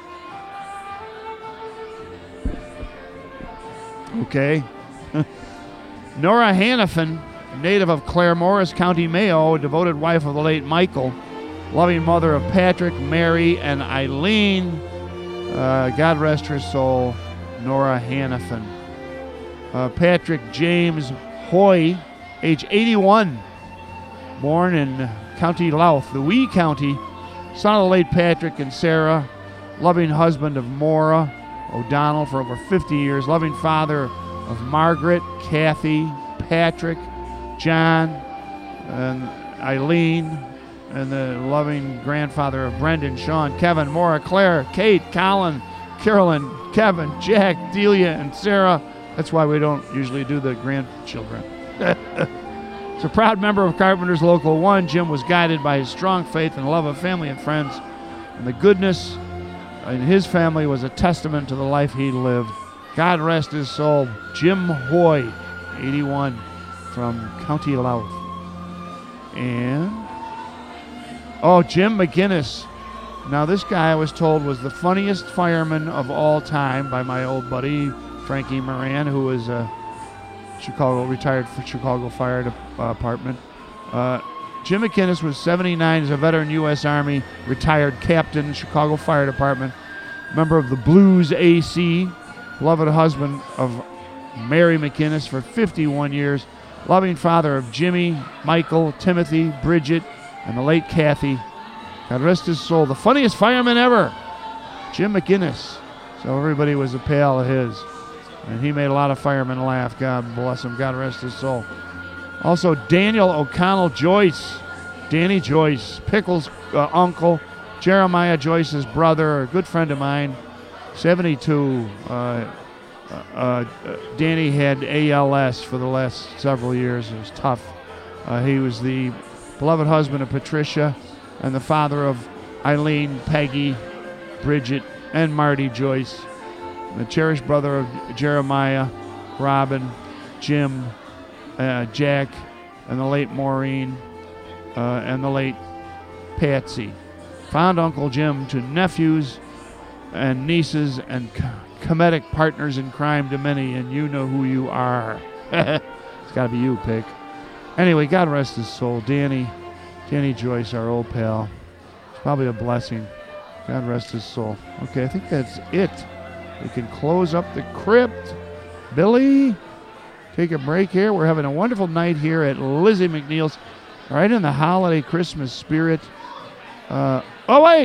Okay. Nora Hannafin, native of Claremorris, County Mayo, a devoted wife of the late Michael, loving mother of Patrick, Mary, and Eileen. Uh, God rest her soul, Nora Hannafin. Uh, Patrick James Hoy, age eighty-one, born in County Louth, the wee county, son of the late Patrick and Sarah, loving husband of Maura O'Donnell for over fifty years, loving father of Margaret, Kathy, Patrick, John, and Eileen, and the loving grandfather of Brendan, Sean, Kevin, Maura, Claire, Kate, Colin, Carolyn, Kevin, Jack, Delia, and Sarah. That's why we don't usually do the grandchildren. As a proud member of Carpenters Local one, Jim was guided by his strong faith and love of family and friends, and the goodness in his family was a testament to the life he lived. God rest his soul. Jim Hoy, eighty-one, from County Louth. And, oh, Jim McGinnis, Now, this guy I was told was the funniest fireman of all time by my old buddy, Frankie Moran, who was a Chicago, retired for Chicago Fire Department. Uh, Jim McInnes was seventy-nine, he's a veteran U S Army, retired captain, Chicago Fire Department, member of the Blues A C, beloved husband of Mary McInnes for fifty-one years, loving father of Jimmy, Michael, Timothy, Bridget, and the late Kathy. God rest his soul. The funniest fireman ever, Jim McInnes. So everybody was a pal of his. And he made a lot of firemen laugh. God bless him. God rest his soul. Also, Daniel O'Connell Joyce. Danny Joyce, Pickles' uh, uncle. Jeremiah Joyce's brother, a good friend of mine. seventy-two. Uh, uh, uh, Danny had A L S for the last several years. It was tough. Uh, he was the beloved husband of Patricia and the father of Eileen, Peggy, Bridget, and Marty Joyce. The cherished brother of Jeremiah, Robin, Jim, uh, Jack, and the late Maureen, uh, and the late Patsy. Fond Uncle Jim to nephews and nieces and co- comedic partners in crime to many, and you know who you are. It's got to be you, Pick. Anyway, God rest his soul. Danny, Danny Joyce, our old pal. It's probably a blessing. God rest his soul. Okay, I think that's it. We can close up the crypt. Billy, take a break here. We're having a wonderful night here at Lizzie McNeil's, right in the holiday Christmas spirit. Uh, oh, wait.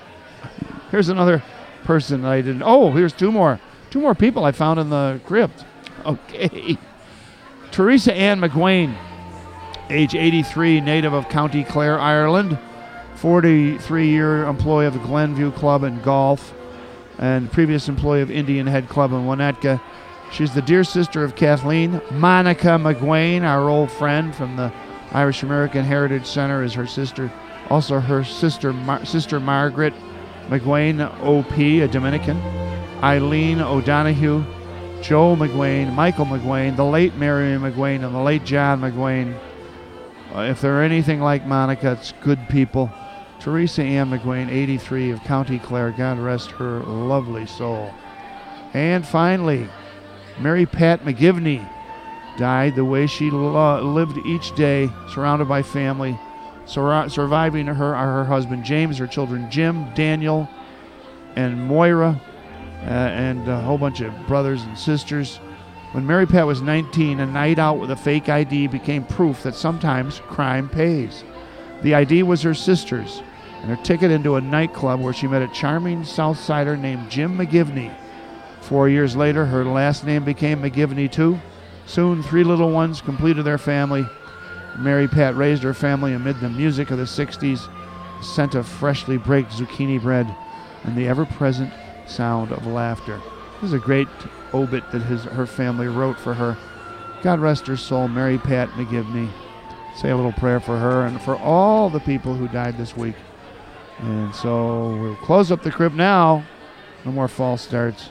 Here's another person I didn't. Oh, here's two more. Two more people I found in the crypt. Okay. Teresa Ann McGuane, age eighty-three, native of County Clare, Ireland, forty-three-year employee of the Glenview Club and Golf, and previous employee of Indian Head Club in Winnetka. She's the dear sister of Kathleen. Monica McGuane, our old friend from the Irish American Heritage Center, is her sister. Also her sister, Mar- sister Margaret McGuane, O P, a Dominican. Eileen O'Donoghue, Joe McGuane, Michael McGuane, the late Marion McGuane, and the late John McGuane. Uh, if they're anything like Monica, it's good people. Teresa Ann McGuane, eighty-three, of County Clare. God rest her lovely soul. And finally, Mary Pat McGivney died the way she lo- lived each day, surrounded by family. Sur- surviving her are her husband James, her children Jim, Daniel, and Moira, uh, and a whole bunch of brothers and sisters. When Mary Pat was nineteen, a night out with a fake I D became proof that sometimes crime pays. The I D was her sister's, and her ticket into a nightclub where she met a charming South Sider named Jim McGivney. Four years later, her last name became McGivney too. Soon, three little ones completed their family. Mary Pat raised her family amid the music of the sixties, the scent of freshly baked zucchini bread, and the ever-present sound of laughter. This is a great obit that his her family wrote for her. God rest her soul, Mary Pat McGivney. Say a little prayer for her and for all the people who died this week. And so we'll close up the crypt now. No more false starts.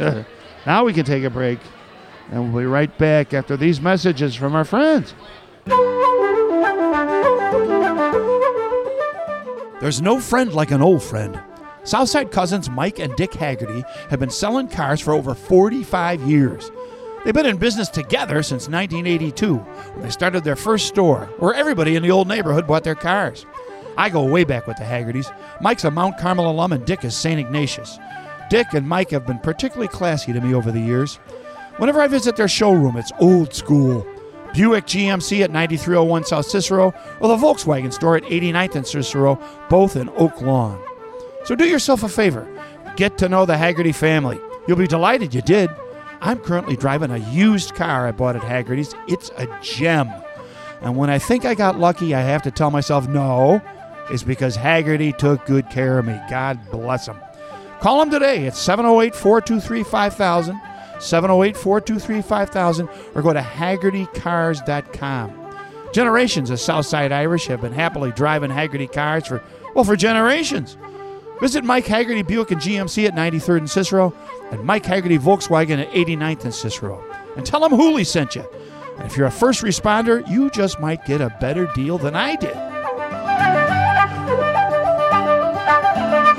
Now we can take a break. And we'll be right back after these messages from our friends. There's no friend like an old friend. Southside cousins Mike and Dick Haggerty have been selling cars for over forty-five years. They've been in business together since nineteen eighty-two, when they started their first store, where everybody in the old neighborhood bought their cars. I go way back with the Haggertys. Mike's a Mount Carmel alum and Dick is Saint Ignatius. Dick and Mike have been particularly classy to me over the years. Whenever I visit their showroom, it's old school. Buick G M C at ninety-three oh one South Cicero, or the Volkswagen store at eighty-ninth and Cicero, both in Oak Lawn. So do yourself a favor. Get to know the Haggerty family. You'll be delighted you did. I'm currently driving a used car I bought at Haggerty's. It's a gem. And when I think I got lucky, I have to tell myself no. It's because Haggerty took good care of me. God bless him. Call him today at seven oh eight, four two three, five thousand, seven oh eight, four two three, five thousand, or go to Haggerty Cars dot com. Generations of Southside Irish have been happily driving Haggerty cars for, well, for generations. Visit Mike Haggerty Buick and G M C at ninety-third and Cicero, and Mike Haggerty Volkswagen at eighty-ninth and Cicero. And tell them Hooley sent you. And if you're a first responder, you just might get a better deal than I did.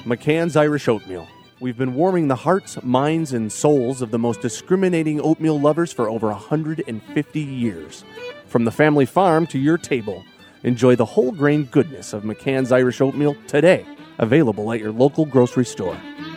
McCann's Irish Oatmeal. We've been warming the hearts, minds, and souls of the most discriminating oatmeal lovers for over one hundred fifty years. From the family farm to your table, enjoy the whole grain goodness of McCann's Irish Oatmeal today. Available at your local grocery store.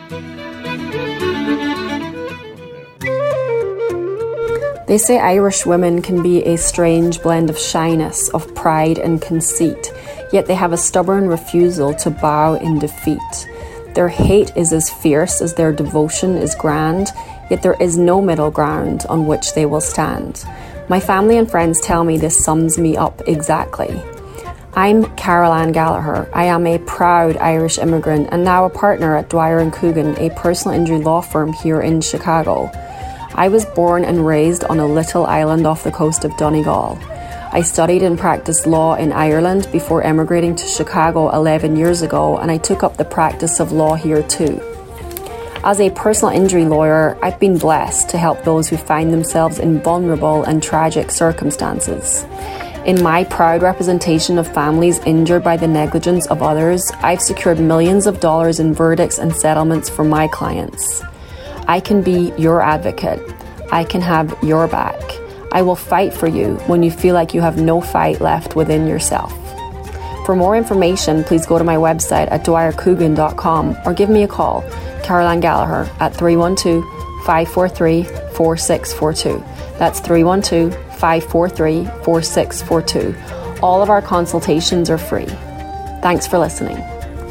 They say Irish women can be a strange blend of shyness, of pride and conceit, yet they have a stubborn refusal to bow in defeat. Their hate is as fierce as their devotion is grand, yet there is no middle ground on which they will stand. My family and friends tell me this sums me up exactly. I'm Carol Ann Gallagher. I am a proud Irish immigrant and now a partner at Dwyer and Coogan, a personal injury law firm here in Chicago. I was born and raised on a little island off the coast of Donegal. I studied and practiced law in Ireland before emigrating to Chicago eleven years ago, and I took up the practice of law here too. As a personal injury lawyer, I've been blessed to help those who find themselves in vulnerable and tragic circumstances. In my proud representation of families injured by the negligence of others, I've secured millions of dollars in verdicts and settlements for my clients. I can be your advocate. I can have your back. I will fight for you when you feel like you have no fight left within yourself. For more information, please go to my website at dwyer coogan dot com or give me a call, Carol Ann Gallagher, at three one two, five four three, four six four two. That's three one two, five four three, four six four two. All of our consultations are free. Thanks for listening.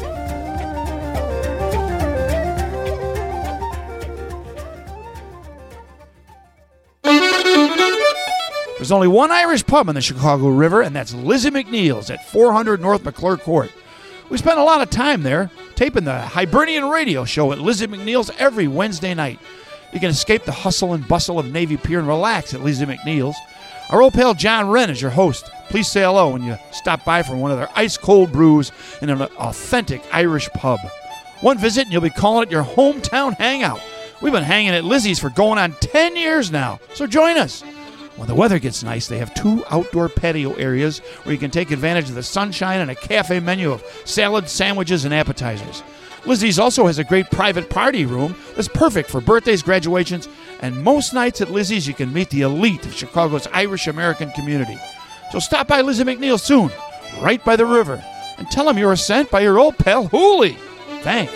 There's only one Irish pub on the Chicago River, and that's Lizzie McNeil's at four hundred North McClure Court. We spend a lot of time there taping the Hibernian radio show at Lizzie McNeil's every Wednesday night. You can escape the hustle and bustle of Navy Pier and relax at Lizzie McNeil's. Our old pal John Wren is your host. Please say hello when you stop by for one of their ice-cold brews in an authentic Irish pub. One visit and you'll be calling it your hometown hangout. We've been hanging at Lizzie's for going on ten years now, so join us. When the weather gets nice, they have two outdoor patio areas where you can take advantage of the sunshine and a cafe menu of salads, sandwiches, and appetizers. Lizzie's also has a great private party room that's perfect for birthdays, graduations, and most nights at Lizzie's you can meet the elite of Chicago's Irish-American community. So stop by Lizzie McNeil soon, right by the river, and tell them you were sent by your old pal Hooley. Thanks.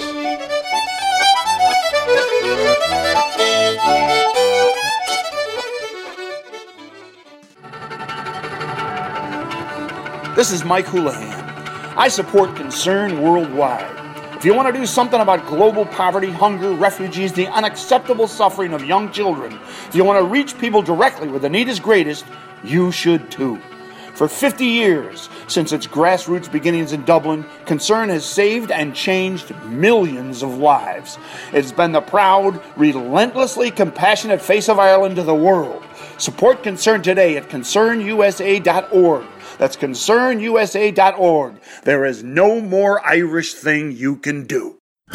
This is Mike Houlihan. I support Concern Worldwide. If you want to do something about global poverty, hunger, refugees, the unacceptable suffering of young children, if you want to reach people directly where the need is greatest, you should too. For fifty years, since its grassroots beginnings in Dublin, Concern has saved and changed millions of lives. It's been the proud, relentlessly compassionate face of Ireland to the world. Support Concern today at concern u s a dot org. That's concern u s a dot org. There is no more Irish thing you can do.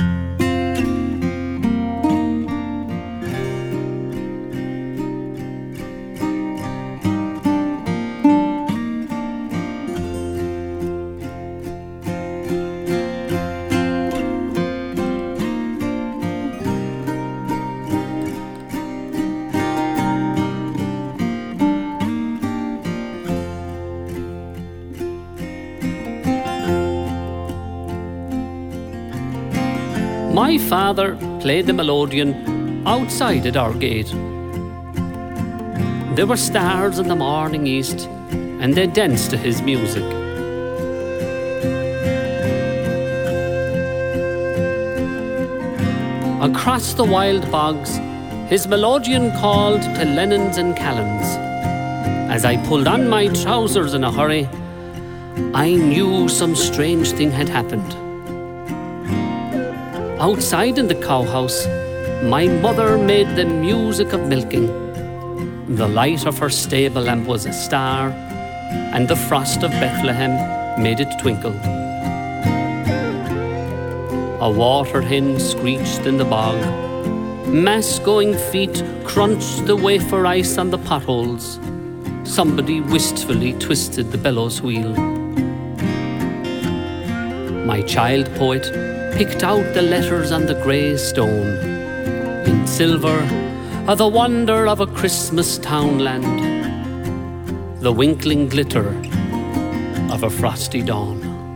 My father played the melodeon outside at our gate. There were stars in the morning east, and they danced to his music. Across the wild bogs, his melodeon called to Lennons and Callans. As I pulled on my trousers in a hurry, I knew some strange thing had happened. Outside in the cowhouse, my mother made the music of milking. The light of her stable lamp was a star, and the frost of Bethlehem made it twinkle. A water hen screeched in the bog. Mass-going feet crunched the wafer ice on the potholes. Somebody wistfully twisted the bellows wheel. My child poet picked out the letters on the grey stone. In silver are the wonder of a Christmas townland, the winkling glitter of a frosty dawn.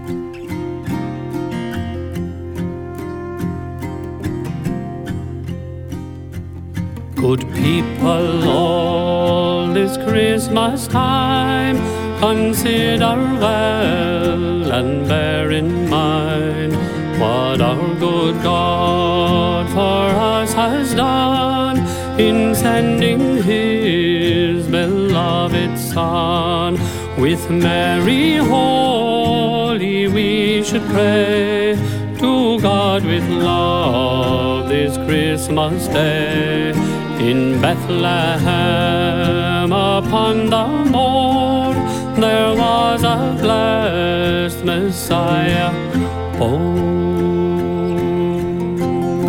Good people, all this Christmas time, consider well and bear in mind what our good God for us has done in sending His beloved Son. With merry holy we should pray to God with love this Christmas day. In Bethlehem upon the moor there was a blessed Messiah born.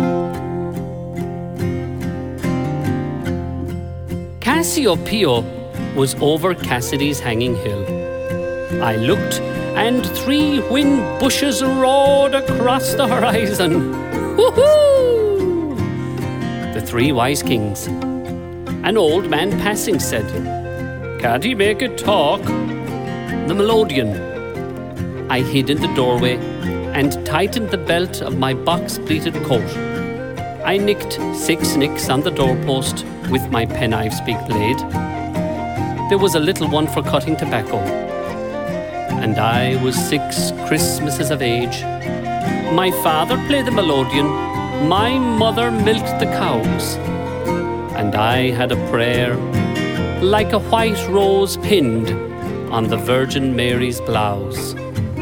Cassiopeia was over Cassidy's hanging hill. I looked, and three wind bushes roared across the horizon. Woohoo! The three wise kings. An old man passing said, "Can't he make it talk?" The melodeon. I hid in the doorway and tightened the belt of my box-pleated coat. I nicked six nicks on the doorpost with my penknife-speak blade. There was a little one for cutting tobacco, and I was six Christmases of age. My father played the melodeon, my mother milked the cows, and I had a prayer like a white rose pinned on the Virgin Mary's blouse.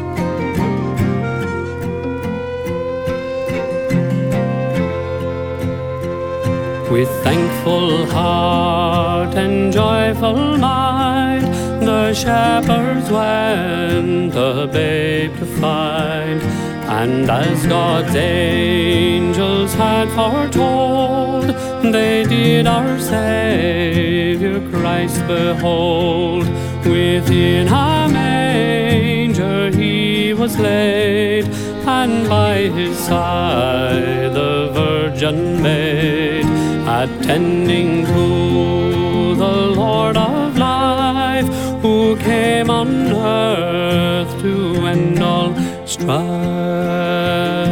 With thankful heart and joyful mind, the shepherds went the babe to find. And as God's angels had foretold, they did our Saviour Christ behold. Within a manger He was laid, and by His side the Virgin Maid, attending to the Lord of life, who came on earth to end all strife.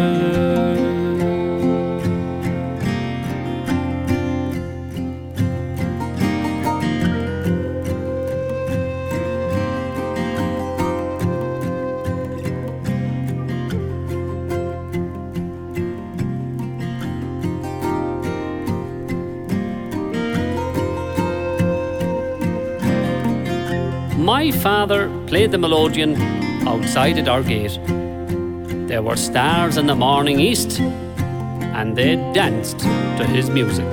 My father played the melodeon outside at our gate. There were stars in the morning east, and they danced to his music.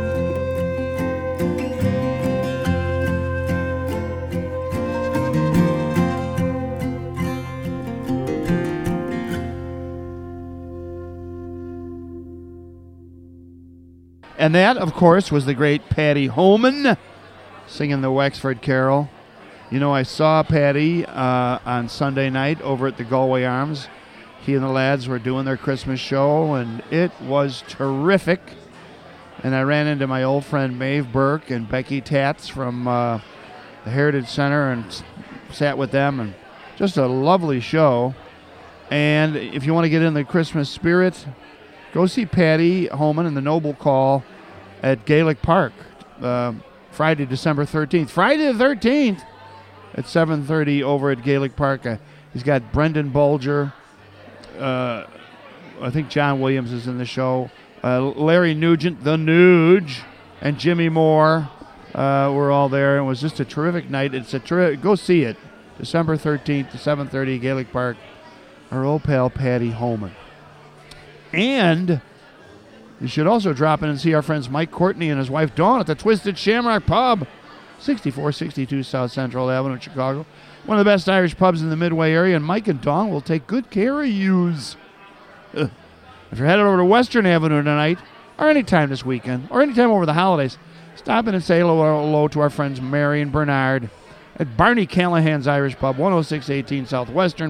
And that, of course, was the great Paddy Homan singing the Wexford Carol. You know, I saw Paddy uh, on Sunday night over at the Galway Arms. He and the lads were doing their Christmas show, and it was terrific. And I ran into my old friend Maeve Burke and Becky Tats from uh, the Heritage Center and s- sat with them, and just a lovely show. And if you want to get in the Christmas spirit, go see Paddy Homan and the Noble Call at Gaelic Park uh, Friday, December thirteenth. Friday the thirteenth! At seven thirty over at Gaelic Park. Uh, he's got Brendan Bolger. Uh, I think John Williams is in the show. Uh, Larry Nugent, the Nuge, and Jimmy Moore uh, were all there. It was just a terrific night. It's a ter- Go see it. December thirteenth to seven thirty, Gaelic Park. Our old pal Paddy Homan. And you should also drop in and see our friends Mike Courtney and his wife Dawn at the Twisted Shamrock Pub, sixty-four sixty-two South Central Avenue in Chicago. One of the best Irish pubs in the Midway area, and Mike and Dawn will take good care of yous. Ugh. If you're headed over to Western Avenue tonight, or anytime this weekend, or anytime over the holidays, stop in and say hello, hello to our friends Mary and Bernard at Barney Callahan's Irish Pub, one oh six eighteen Southwestern.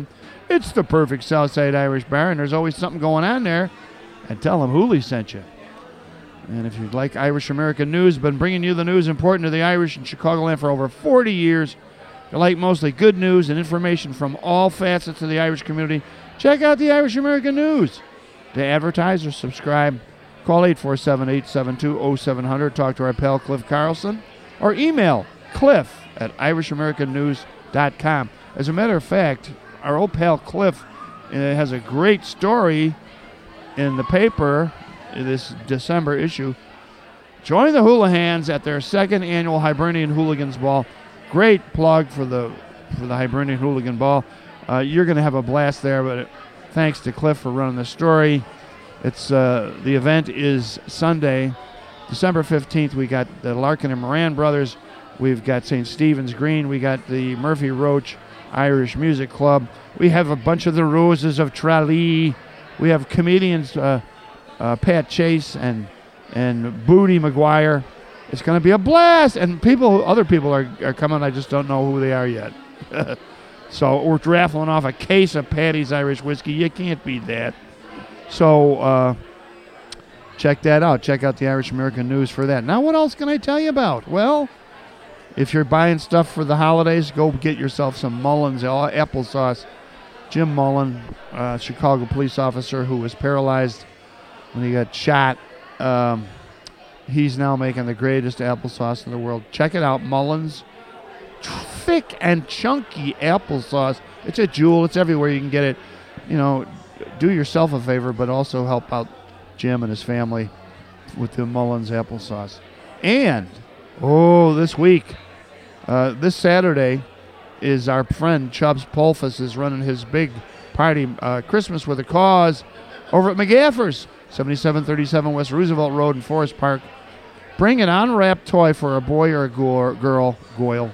It's the perfect Southside Irish bar, and there's always something going on there. And tell them Hooley sent you. And if you'd like Irish American news, been bringing you the news important to the Irish in Chicagoland for over forty years. If you like mostly good news and information from all facets of the Irish community, check out the Irish American News. To advertise or subscribe, call eight four seven, eight seven two, oh seven hundred. Talk to our pal Cliff Carlson. Or email cliff at irish american news dot com. As a matter of fact, our old pal Cliff uh, has a great story in the paper in this December issue. Join the Hoolahans at their second annual Hibernian Hooligans Ball. Great plug for the for the Hibernian Hooligan Ball. Uh, you're going to have a blast there, but it, thanks to Cliff for running the story. It's uh, the event is Sunday, December fifteenth. We got the Larkin and Moran brothers. We've got Saint Stephen's Green. We got the Murphy Roach Irish Music Club. We have a bunch of the Roses of Tralee. We have comedians uh, uh, Pat Chase and and Booty McGuire. It's going to be a blast, and people, other people are, are coming. I just don't know who they are yet. So we're raffling off a case of Patty's Irish Whiskey. You can't beat that. So uh, check that out. Check out the Irish American News for that. Now, what else can I tell you about? Well, if you're buying stuff for the holidays, go get yourself some Mullins applesauce. Jim Mullen, uh, Chicago police officer who was paralyzed when he got shot. Um, he's now making the greatest applesauce in the world. Check it out, Mullins. Thick and chunky applesauce. It's a jewel. It's everywhere you can get it. You know, do yourself a favor, but also help out Jim and his family with the Mullins applesauce. And, oh, this week, uh, this Saturday, is our friend Chubbs Polfus is running his big party, uh, Christmas with a Cause, over at McGaffers, seventy-seven thirty-seven West Roosevelt Road in Forest Park. Bring an unwrapped toy for a boy or a go- girl, Goyle.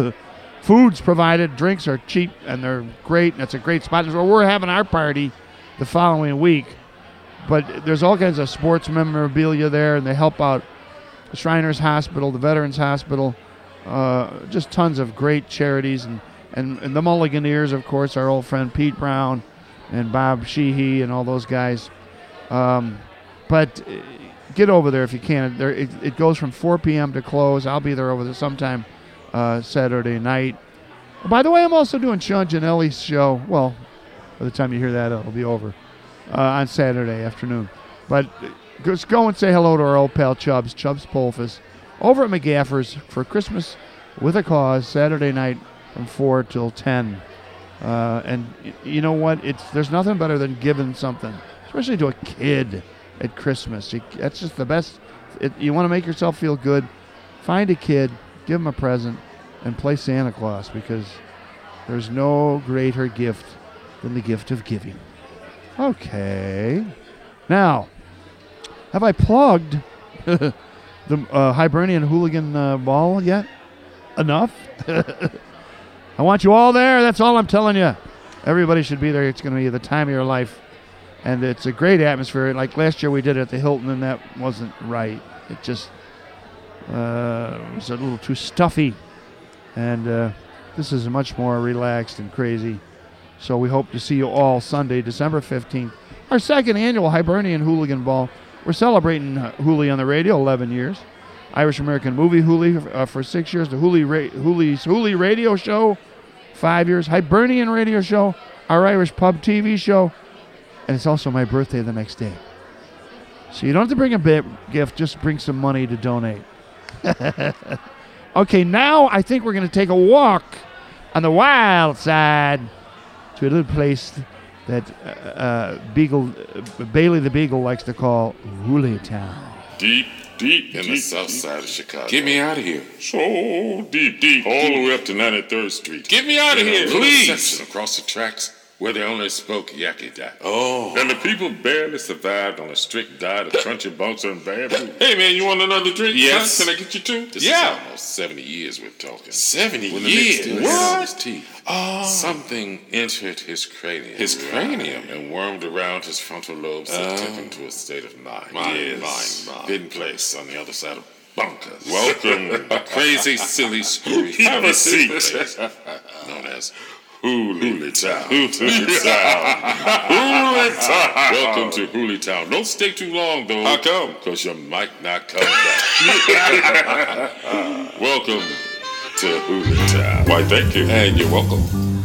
Food's provided, drinks are cheap, and they're great, and it's a great spot. So we're having our party the following week, but there's all kinds of sports memorabilia there, and they help out the Shriners Hospital, the Veterans Hospital, uh, just tons of great charities, and, and, and the Mulliganeers, of course, our old friend Pete Brown and Bob Sheehy and all those guys. Um, but get over there if you can. There, it, it goes from four p.m. to close. I'll be there over there sometime uh, Saturday night. By the way, I'm also doing Sean Gianelli's show. Well, by the time you hear that, it'll be over uh, on Saturday afternoon. But just go and say hello to our old pal Chubbs, Chubbs Polfus, over at McGaffers for Christmas with a Cause, Saturday night from four till ten. Uh, and y- you know what? It's there's nothing better than giving something, especially to a kid at Christmas. You, that's just the best. It, you want to make yourself feel good. Find a kid, give them a present, and play Santa Claus, because there's no greater gift than the gift of giving. Okay. Now, have I plugged the uh, Hibernian Hooligan uh, Ball yet? Enough? I want you all there. That's all I'm telling you. Everybody should be there. It's going to be the time of your life. And it's a great atmosphere. Like last year we did it at the Hilton, and that wasn't right. It just uh, was a little too stuffy. And uh, this is much more relaxed and crazy. So we hope to see you all Sunday, December fifteenth. Our second annual Hibernian Hooligan Ball. We're celebrating uh, Hooley on the radio, eleven years. Irish American Movie Hooley uh, for six years. The Hooley Ra- Hooley's Hooley Radio Show, five years. Hibernian Radio Show, our Irish Pub T V show. And it's also my birthday the next day. So you don't have to bring a bit gift, just bring some money to donate. Okay, now I think we're going to take a walk on the wild side to a little place that uh, uh, Beagle, uh, Bailey the Beagle likes to call Hooley Town. Deep, deep in deep, the south deep. side of Chicago. Get me out of here. So deep, deep. All deep. the way up to ninety-third Street. Get me out of here, please. Section across the tracks where they only spoke Yakida. Oh. And the people barely survived on a strict diet of crunchy bunker and bad food. Hey, man, you want another drink? Yes. Huh? Can I get you two? This yeah. is almost seventy years we're talking. seventy when years? When the Nick still had his teeth. Oh. Something entered his cranium. His cranium? And wormed around his frontal lobes and uh, took him to a state of mind. Mind, yes. mind, mind. Hidden place on the other side of bunkers. Welcome. A crazy, silly, screwy. Have a seat. Known as Hooley Town. Hooley Town. Hooley Town. Welcome to Hooley Town. Don't stay too long, though. How come? Because you might not come back. Welcome to Hooley Town. Why, thank you. And you're welcome.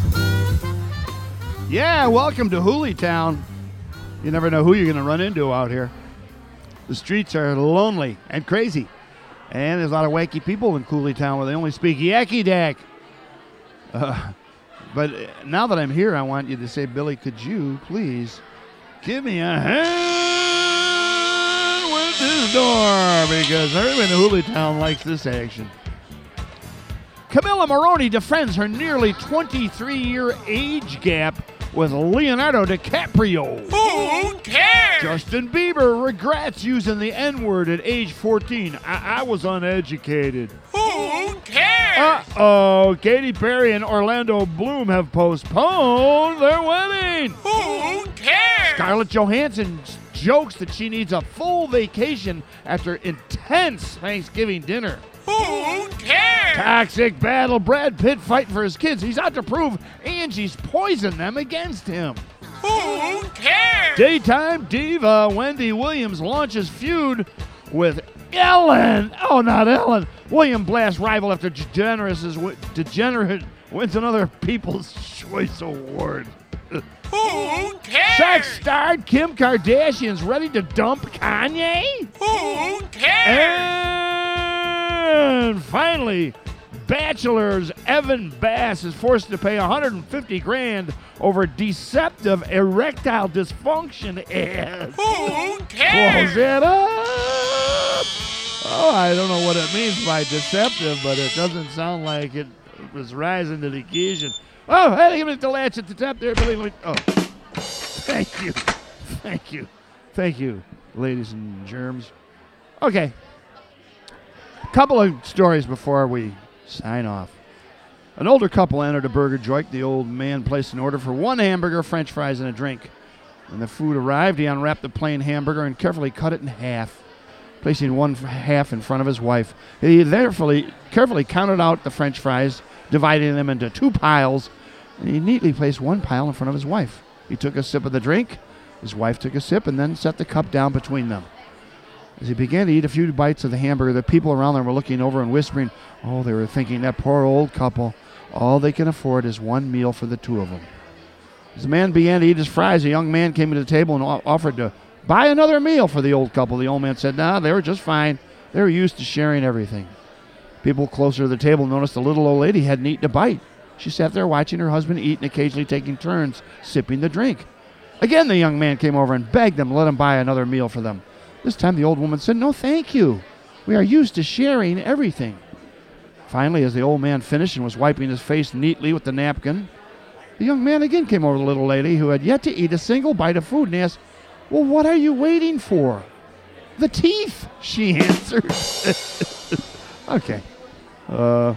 Yeah, welcome to Hooley Town. You never know who you're going to run into out here. The streets are lonely and crazy. And there's a lot of wacky people in Hooley Town where they only speak Yakky-Dak. Uh, but now that I'm here, I want you to say, Billy, could you please give me a hand with this door? Because everybody in Hooley Town likes this action. Camilla Moroni defends her nearly twenty-three-year age gap with Leonardo DiCaprio. Who cares? Justin Bieber regrets using the N-word at age fourteen. I, I was uneducated. Who cares? Uh-oh. Katy Perry and Orlando Bloom have postponed their wedding. Who cares? Scarlett Johansson jokes that she needs a full vacation after intense Thanksgiving dinner. Who cares? Toxic battle. Brad Pitt fighting for his kids. He's out to prove Angie's poisoned them against him. Who cares? Daytime diva Wendy Williams launches feud with Ellen. Oh, not Ellen. William blasts rival after Degenerate, is, Degenerate wins another People's Choice Award. Who cares? Sex star Kim Kardashian's ready to dump Kanye. Who cares? And finally, Bachelor's Evan Bass is forced to pay one hundred fifty grand over deceptive erectile dysfunction ads. Who cares? Close it up. Oh, I don't know what it means by deceptive, but it doesn't sound like it was rising to the occasion. Oh, hey, give me the latch at the top there, Billy. Oh, thank you. Thank you. Thank you, ladies and germs. Okay. A couple of stories before we sign off. An older couple entered a burger joint. The old man placed an order for one hamburger, French fries, and a drink. When the food arrived, he unwrapped the plain hamburger and carefully cut it in half, placing one half in front of his wife. He therefore carefully counted out the French fries, dividing them into two piles, and he neatly placed one pile in front of his wife. He took a sip of the drink. His wife took a sip and then set the cup down between them. As he began to eat a few bites of the hamburger, the people around them were looking over and whispering, oh, they were thinking, that poor old couple, all they can afford is one meal for the two of them. As the man began to eat his fries, a young man came to the table and offered to buy another meal for the old couple. The old man said, nah, they were just fine. They were used to sharing everything. People closer to the table noticed the little old lady hadn't eaten a bite. She sat there watching her husband eat and occasionally taking turns sipping the drink. Again, the young man came over and begged them to let him buy another meal for them. This time the old woman said, no, thank you. We are used to sharing everything. Finally, as the old man finished and was wiping his face neatly with the napkin, the young man again came over to the little lady who had yet to eat a single bite of food and asked, well, what are you waiting for? The teeth, she answered. Okay. Uh,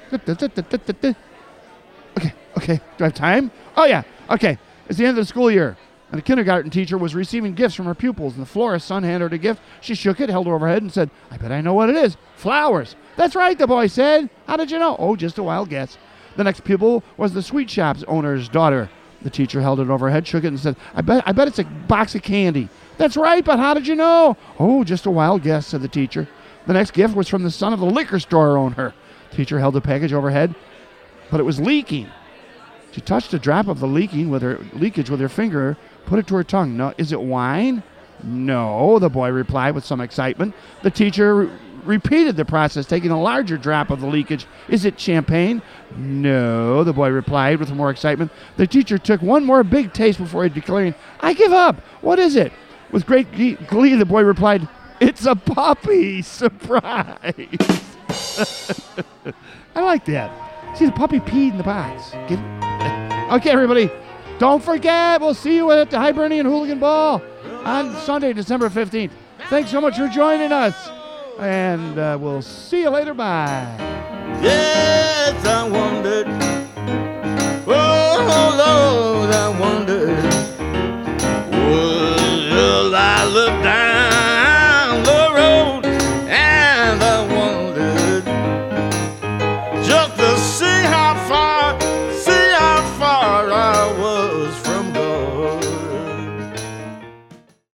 okay, okay. Do I have time? Oh, yeah. Okay. It's the end of the school year. And the kindergarten teacher was receiving gifts from her pupils, and the florist's son handed her a gift. She shook it, held it over her head, and said, I bet I know what it is. Flowers. That's right, the boy said. How did you know? Oh, just a wild guess. The next pupil was the sweet shop's owner's daughter. The teacher held it over her head, shook it, and said, I bet I bet it's a box of candy. That's right, but how did you know? Oh, just a wild guess, said the teacher. The next gift was from the son of the liquor store owner. The teacher held the package over her head, but it was leaking. She touched a drop of the leaking with her leakage with her finger, put it to her tongue. No, is it wine? No, the boy replied with some excitement. The teacher re- repeated the process, taking a larger drop of the leakage. Is it champagne? No, the boy replied with more excitement. The teacher took one more big taste before declaring, I give up. What is it? With great glee, the boy replied, it's a puppy. Surprise. I like that. See, the puppy peed in the box. Get it? Okay, everybody. Don't forget, we'll see you at the Hibernian Hooligan Ball on Sunday, December fifteenth. Thanks so much for joining us. And uh, we'll see you later. Bye. Yes, I wondered. Oh, Lord, I wondered. Will I look down?